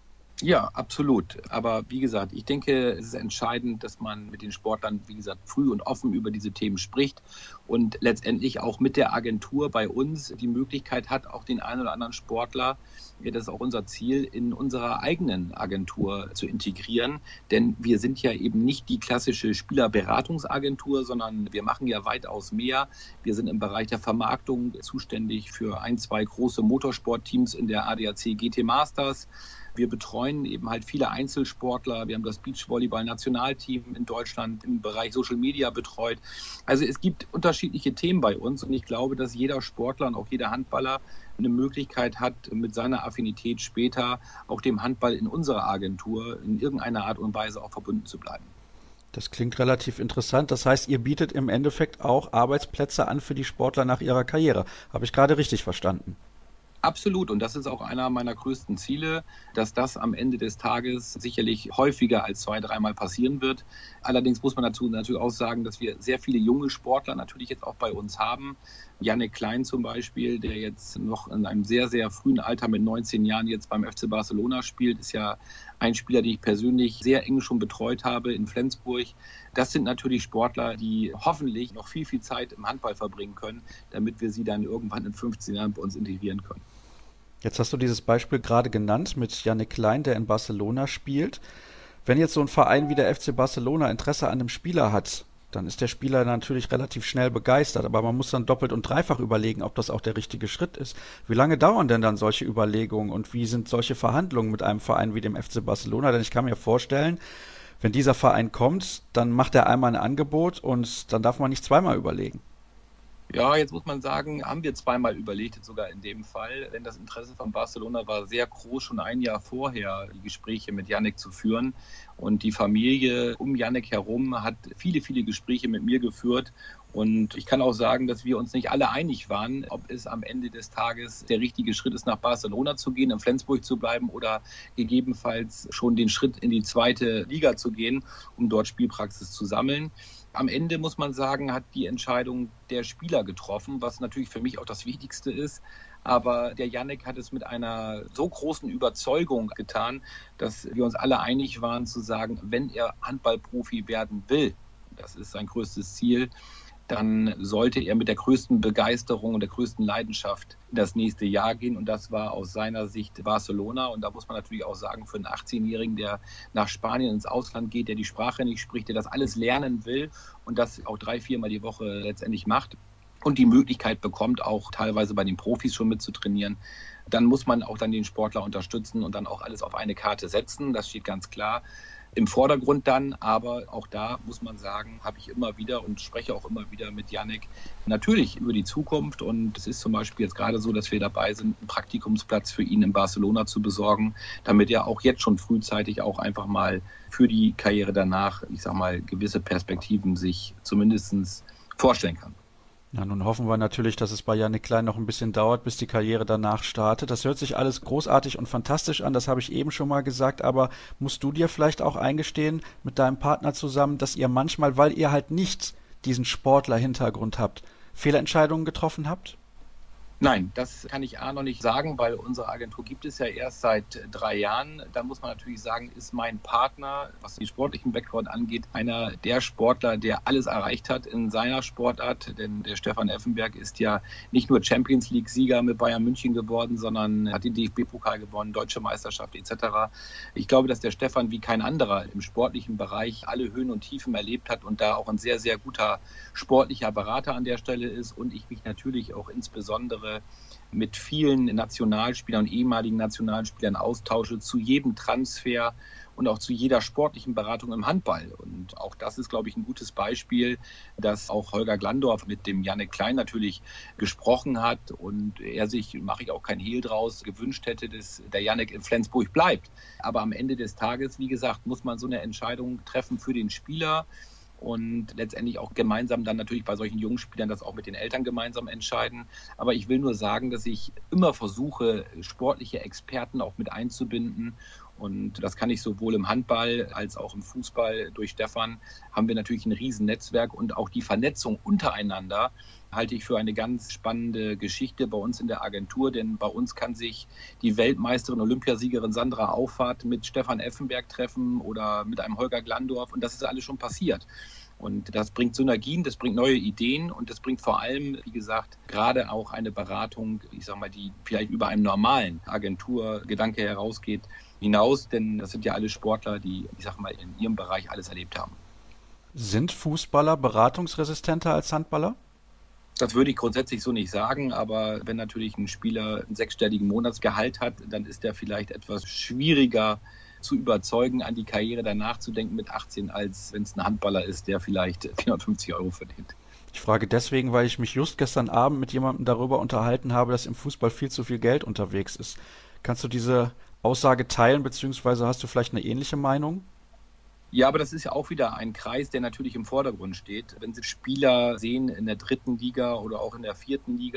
Ja, absolut. Aber wie gesagt, ich denke, es ist entscheidend, dass man mit den Sportlern, wie gesagt, früh und offen über diese Themen spricht und letztendlich auch mit der Agentur bei uns die Möglichkeit hat, auch den einen oder anderen Sportler, das ist auch unser Ziel, in unserer eigenen Agentur zu integrieren. Denn wir sind ja eben nicht die klassische Spielerberatungsagentur, sondern wir machen ja weitaus mehr. Wir sind im Bereich der Vermarktung zuständig für 1, 2 große Motorsportteams in der ADAC GT Masters. Wir betreuen eben halt viele Einzelsportler. Wir haben das Beachvolleyball-Nationalteam in Deutschland im Bereich Social Media betreut. Also es gibt unterschiedliche Themen bei uns und ich glaube, dass jeder Sportler und auch jeder Handballer eine Möglichkeit hat, mit seiner Affinität später auch dem Handball in unserer Agentur in irgendeiner Art und Weise auch verbunden zu bleiben. Das klingt relativ interessant. Das heißt, ihr bietet im Endeffekt auch Arbeitsplätze an für die Sportler nach ihrer Karriere. Habe ich gerade richtig verstanden? Absolut. Und das ist auch einer meiner größten Ziele, dass das am Ende des Tages sicherlich häufiger als 2-3 Mal passieren wird. Allerdings muss man dazu natürlich auch sagen, dass wir sehr viele junge Sportler natürlich jetzt auch bei uns haben. Yannick Klein zum Beispiel, der jetzt noch in einem sehr, sehr frühen Alter mit 19 Jahren jetzt beim FC Barcelona spielt, ist ja ein Spieler, den ich persönlich sehr eng schon betreut habe in Flensburg. Das sind natürlich Sportler, die hoffentlich noch viel, viel Zeit im Handball verbringen können, damit wir sie dann irgendwann in 15 Jahren bei uns integrieren können. Jetzt hast du dieses Beispiel gerade genannt mit Yannick Klein, der in Barcelona spielt. Wenn jetzt so ein Verein wie der FC Barcelona Interesse an einem Spieler hat, dann ist der Spieler natürlich relativ schnell begeistert, aber man muss dann doppelt und dreifach überlegen, ob das auch der richtige Schritt ist. Wie lange dauern denn dann solche Überlegungen und wie sind solche Verhandlungen mit einem Verein wie dem FC Barcelona? Denn ich kann mir vorstellen, wenn dieser Verein kommt, dann macht er einmal ein Angebot und dann darf man nicht zweimal überlegen. Ja, jetzt muss man sagen, haben wir 2-mal überlegt, jetzt sogar in dem Fall, denn das Interesse von Barcelona war sehr groß, schon ein Jahr vorher die Gespräche mit Yannick zu führen. Und die Familie um Yannick herum hat viele, viele Gespräche mit mir geführt. Und ich kann auch sagen, dass wir uns nicht alle einig waren, ob es am Ende des Tages der richtige Schritt ist, nach Barcelona zu gehen, in Flensburg zu bleiben oder gegebenenfalls schon den Schritt in die 2. Liga zu gehen, um dort Spielpraxis zu sammeln. Am Ende, muss man sagen, hat die Entscheidung der Spieler getroffen, was natürlich für mich auch das Wichtigste ist. Aber der Yannick hat es mit einer so großen Überzeugung getan, dass wir uns alle einig waren zu sagen, wenn er Handballprofi werden will, das ist sein größtes Ziel, dann sollte er mit der größten Begeisterung und der größten Leidenschaft in das nächste Jahr gehen. Und das war aus seiner Sicht Barcelona. Und da muss man natürlich auch sagen, für einen 18-Jährigen, der nach Spanien ins Ausland geht, der die Sprache nicht spricht, der das alles lernen will und das auch 3-4 Mal die Woche letztendlich macht und die Möglichkeit bekommt, auch teilweise bei den Profis schon mitzutrainieren, dann muss man auch dann den Sportler unterstützen und dann auch alles auf eine Karte setzen. Das steht ganz klar im Vordergrund dann, aber auch da muss man sagen, habe ich immer wieder und spreche auch immer wieder mit Yannick natürlich über die Zukunft und es ist zum Beispiel jetzt gerade so, dass wir dabei sind, einen Praktikumsplatz für ihn in Barcelona zu besorgen, damit er auch jetzt schon frühzeitig auch einfach mal für die Karriere danach, ich sag mal, gewisse Perspektiven sich zumindest vorstellen kann. Ja, nun hoffen wir natürlich, dass es bei Yannick Klein noch ein bisschen dauert, bis die Karriere danach startet. Das hört sich alles großartig und fantastisch an, das habe ich eben schon mal gesagt, aber musst du dir vielleicht auch eingestehen mit deinem Partner zusammen, dass ihr manchmal, weil ihr halt nicht diesen Sportler-Hintergrund habt, Fehlentscheidungen getroffen habt? Nein, das kann ich noch nicht sagen, weil unsere Agentur gibt es ja erst seit 3 Jahren. Da muss man natürlich sagen, ist mein Partner, was den sportlichen Background angeht, einer der Sportler, der alles erreicht hat in seiner Sportart. Denn der Stefan Effenberg ist ja nicht nur Champions League-Sieger mit Bayern München geworden, sondern hat den DFB-Pokal gewonnen, Deutsche Meisterschaft etc. Ich glaube, dass der Stefan wie kein anderer im sportlichen Bereich alle Höhen und Tiefen erlebt hat und da auch ein sehr, sehr guter sportlicher Berater an der Stelle ist. Und ich mich natürlich auch insbesondere mit vielen Nationalspielern und ehemaligen Nationalspielern austausche zu jedem Transfer und auch zu jeder sportlichen Beratung im Handball. Und auch das ist, glaube ich, ein gutes Beispiel, dass auch Holger Glandorf mit dem Yannick Klein natürlich gesprochen hat und er sich, mache ich auch kein Hehl draus, gewünscht hätte, dass der Yannick in Flensburg bleibt. Aber am Ende des Tages, wie gesagt, muss man so eine Entscheidung treffen für den Spieler und letztendlich auch gemeinsam dann natürlich bei solchen jungen Spielern das auch mit den Eltern gemeinsam entscheiden. Aber ich will nur sagen, dass ich immer versuche, sportliche Experten auch mit einzubinden. Und das kann ich sowohl im Handball als auch im Fußball. Durch Stefan haben wir natürlich ein Riesennetzwerk und auch die Vernetzung untereinander halte ich für eine ganz spannende Geschichte bei uns in der Agentur, denn bei uns kann sich die Weltmeisterin, Olympiasiegerin Sandra Auffahrt mit Stefan Effenberg treffen oder mit einem Holger Glandorf und das ist alles schon passiert. Und das bringt Synergien, das bringt neue Ideen und das bringt vor allem, wie gesagt, gerade auch eine Beratung, ich sag mal, die vielleicht über einem normalen Agenturgedanke herausgeht, hinaus, denn das sind ja alle Sportler, die, ich sag mal, in ihrem Bereich alles erlebt haben. Sind Fußballer beratungsresistenter als Handballer? Das würde ich grundsätzlich so nicht sagen, aber wenn natürlich ein Spieler einen 6-stelligen Monatsgehalt hat, dann ist der vielleicht etwas schwieriger zu überzeugen, an die Karriere danach zu denken mit 18, als wenn es ein Handballer ist, der vielleicht 450 € verdient. Ich frage deswegen, weil ich mich just gestern Abend mit jemandem darüber unterhalten habe, dass im Fußball viel zu viel Geld unterwegs ist. Kannst du diese Aussage teilen, beziehungsweise hast du vielleicht eine ähnliche Meinung? Ja, aber das ist ja auch wieder ein Kreis, der natürlich im Vordergrund steht. Wenn Sie Spieler sehen in der 3. Liga oder auch in der 4. Liga,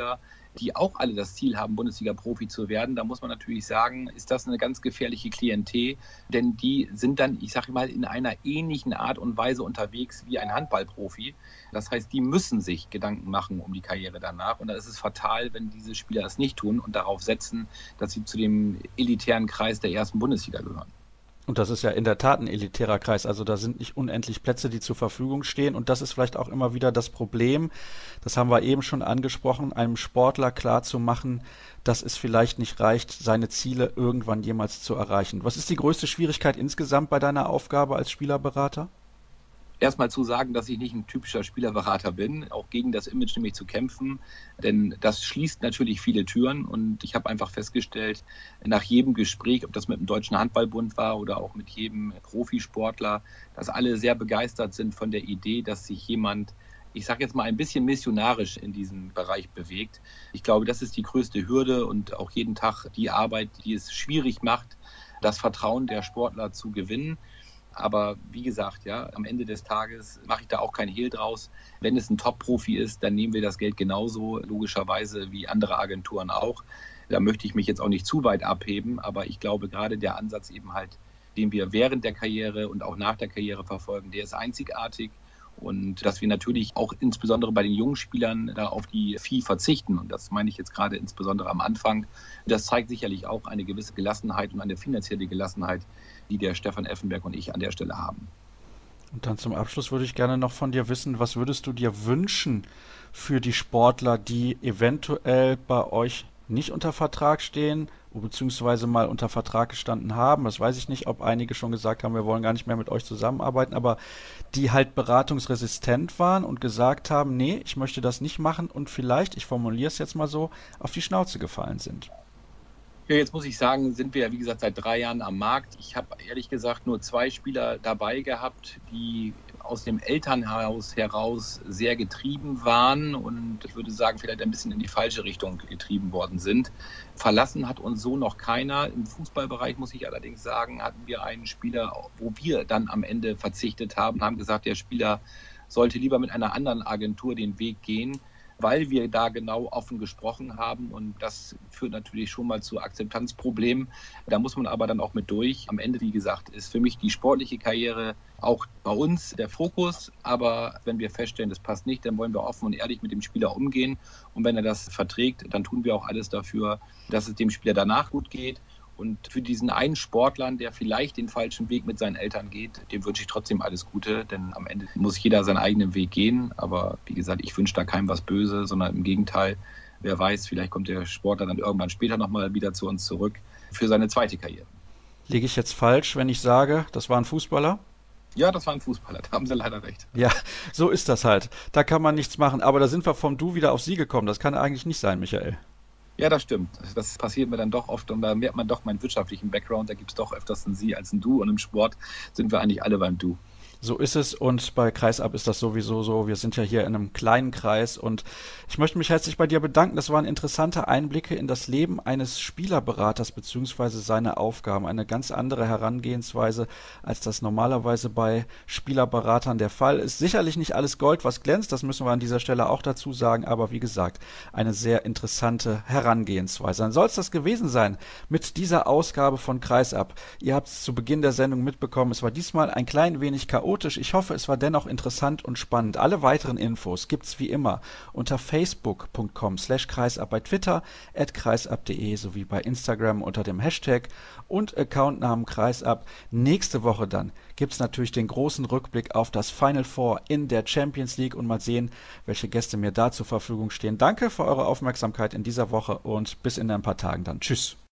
die auch alle das Ziel haben, Bundesliga-Profi zu werden. Da muss man natürlich sagen, ist das eine ganz gefährliche Klientel, denn die sind dann, ich sage mal, in einer ähnlichen Art und Weise unterwegs wie ein Handballprofi. Das heißt, die müssen sich Gedanken machen um die Karriere danach. Und da ist es fatal, wenn diese Spieler das nicht tun und darauf setzen, dass sie zu dem elitären Kreis der ersten Bundesliga gehören. Und das ist ja in der Tat ein elitärer Kreis. Also da sind nicht unendlich Plätze, die zur Verfügung stehen. Und das ist vielleicht auch immer wieder das Problem, das haben wir eben schon angesprochen, einem Sportler klarzumachen, dass es vielleicht nicht reicht, seine Ziele irgendwann jemals zu erreichen. Was ist die größte Schwierigkeit insgesamt bei deiner Aufgabe als Spielerberater? Erstmal zu sagen, dass ich nicht ein typischer Spielerberater bin, auch gegen das Image nämlich zu kämpfen, denn das schließt natürlich viele Türen und ich habe einfach festgestellt, nach jedem Gespräch, ob das mit dem Deutschen Handballbund war oder auch mit jedem Profisportler, dass alle sehr begeistert sind von der Idee, dass sich jemand, ich sage jetzt mal, ein bisschen missionarisch in diesem Bereich bewegt. Ich glaube, das ist die größte Hürde und auch jeden Tag die Arbeit, die es schwierig macht, das Vertrauen der Sportler zu gewinnen. Aber wie gesagt, ja, am Ende des Tages mache ich da auch kein Hehl draus. Wenn es ein Top-Profi ist, dann nehmen wir das Geld genauso, logischerweise, wie andere Agenturen auch. Da möchte ich mich jetzt auch nicht zu weit abheben, aber ich glaube, gerade der Ansatz eben halt, den wir während der Karriere und auch nach der Karriere verfolgen, der ist einzigartig. Und dass wir natürlich auch insbesondere bei den jungen Spielern da auf die Vieh verzichten. Und das meine ich jetzt gerade insbesondere am Anfang. Das zeigt sicherlich auch eine gewisse Gelassenheit und eine finanzielle Gelassenheit, die der Stefan Effenberg und ich an der Stelle haben. Und dann zum Abschluss würde ich gerne noch von dir wissen, was würdest du dir wünschen für die Sportler, die eventuell bei euch nicht unter Vertrag stehen, beziehungsweise mal unter Vertrag gestanden haben. Das weiß ich nicht, ob einige schon gesagt haben, wir wollen gar nicht mehr mit euch zusammenarbeiten, aber die halt beratungsresistent waren und gesagt haben, nee, ich möchte das nicht machen und vielleicht, ich formuliere es jetzt mal so, auf die Schnauze gefallen sind. Ja, jetzt muss ich sagen, sind wir ja wie gesagt seit 3 Jahren am Markt. Ich habe ehrlich gesagt nur 2 Spieler dabei gehabt, die aus dem Elternhaus heraus sehr getrieben waren und ich würde sagen, vielleicht ein bisschen in die falsche Richtung getrieben worden sind. Verlassen hat uns so noch keiner. Im Fußballbereich muss ich allerdings sagen, hatten wir einen Spieler, wo wir dann am Ende verzichtet haben, haben gesagt, der Spieler sollte lieber mit einer anderen Agentur den Weg gehen, weil wir da genau offen gesprochen haben und das führt natürlich schon mal zu Akzeptanzproblemen. Da muss man aber dann auch mit durch. Am Ende, wie gesagt, ist für mich die sportliche Karriere auch bei uns der Fokus, aber wenn wir feststellen, das passt nicht, dann wollen wir offen und ehrlich mit dem Spieler umgehen und wenn er das verträgt, dann tun wir auch alles dafür, dass es dem Spieler danach gut geht. Und für diesen einen Sportler, der vielleicht den falschen Weg mit seinen Eltern geht, dem wünsche ich trotzdem alles Gute, denn am Ende muss jeder seinen eigenen Weg gehen. Aber wie gesagt, ich wünsche da keinem was Böse, sondern im Gegenteil, wer weiß, vielleicht kommt der Sportler dann irgendwann später nochmal wieder zu uns zurück für seine zweite Karriere. Liege ich jetzt falsch, wenn ich sage, das war ein Fußballer? Ja, das war ein Fußballer, da haben Sie leider recht. Ja, so ist das halt. Da kann man nichts machen. Aber da sind wir vom Du wieder auf Sie gekommen. Das kann eigentlich nicht sein, Michael. Ja, das stimmt. Das passiert mir dann doch oft und da merkt man doch meinen wirtschaftlichen Background. Da gibt es doch öfters ein Sie als ein Du und im Sport sind wir eigentlich alle beim Du. So ist es und bei Kreisab ist das sowieso so. Wir sind ja hier in einem kleinen Kreis und ich möchte mich herzlich bei dir bedanken. Das waren interessante Einblicke in das Leben eines Spielerberaters beziehungsweise seine Aufgaben. Eine ganz andere Herangehensweise, als das normalerweise bei Spielerberatern der Fall ist. Sicherlich nicht alles Gold, was glänzt, das müssen wir an dieser Stelle auch dazu sagen, aber wie gesagt, eine sehr interessante Herangehensweise. Dann soll es das gewesen sein mit dieser Ausgabe von Kreisab. Ihr habt es zu Beginn der Sendung mitbekommen, es war diesmal ein klein wenig chaotisch. Ich hoffe, es war dennoch interessant und spannend. Alle weiteren Infos gibt's wie immer unter facebook.com/kreisab, bei Twitter @kreisab.de sowie bei Instagram unter dem Hashtag und Accountnamen Kreisab. Nächste Woche dann gibt's natürlich den großen Rückblick auf das Final Four in der Champions League und mal sehen, welche Gäste mir da zur Verfügung stehen. Danke für eure Aufmerksamkeit in dieser Woche und bis in ein paar Tagen dann. Tschüss.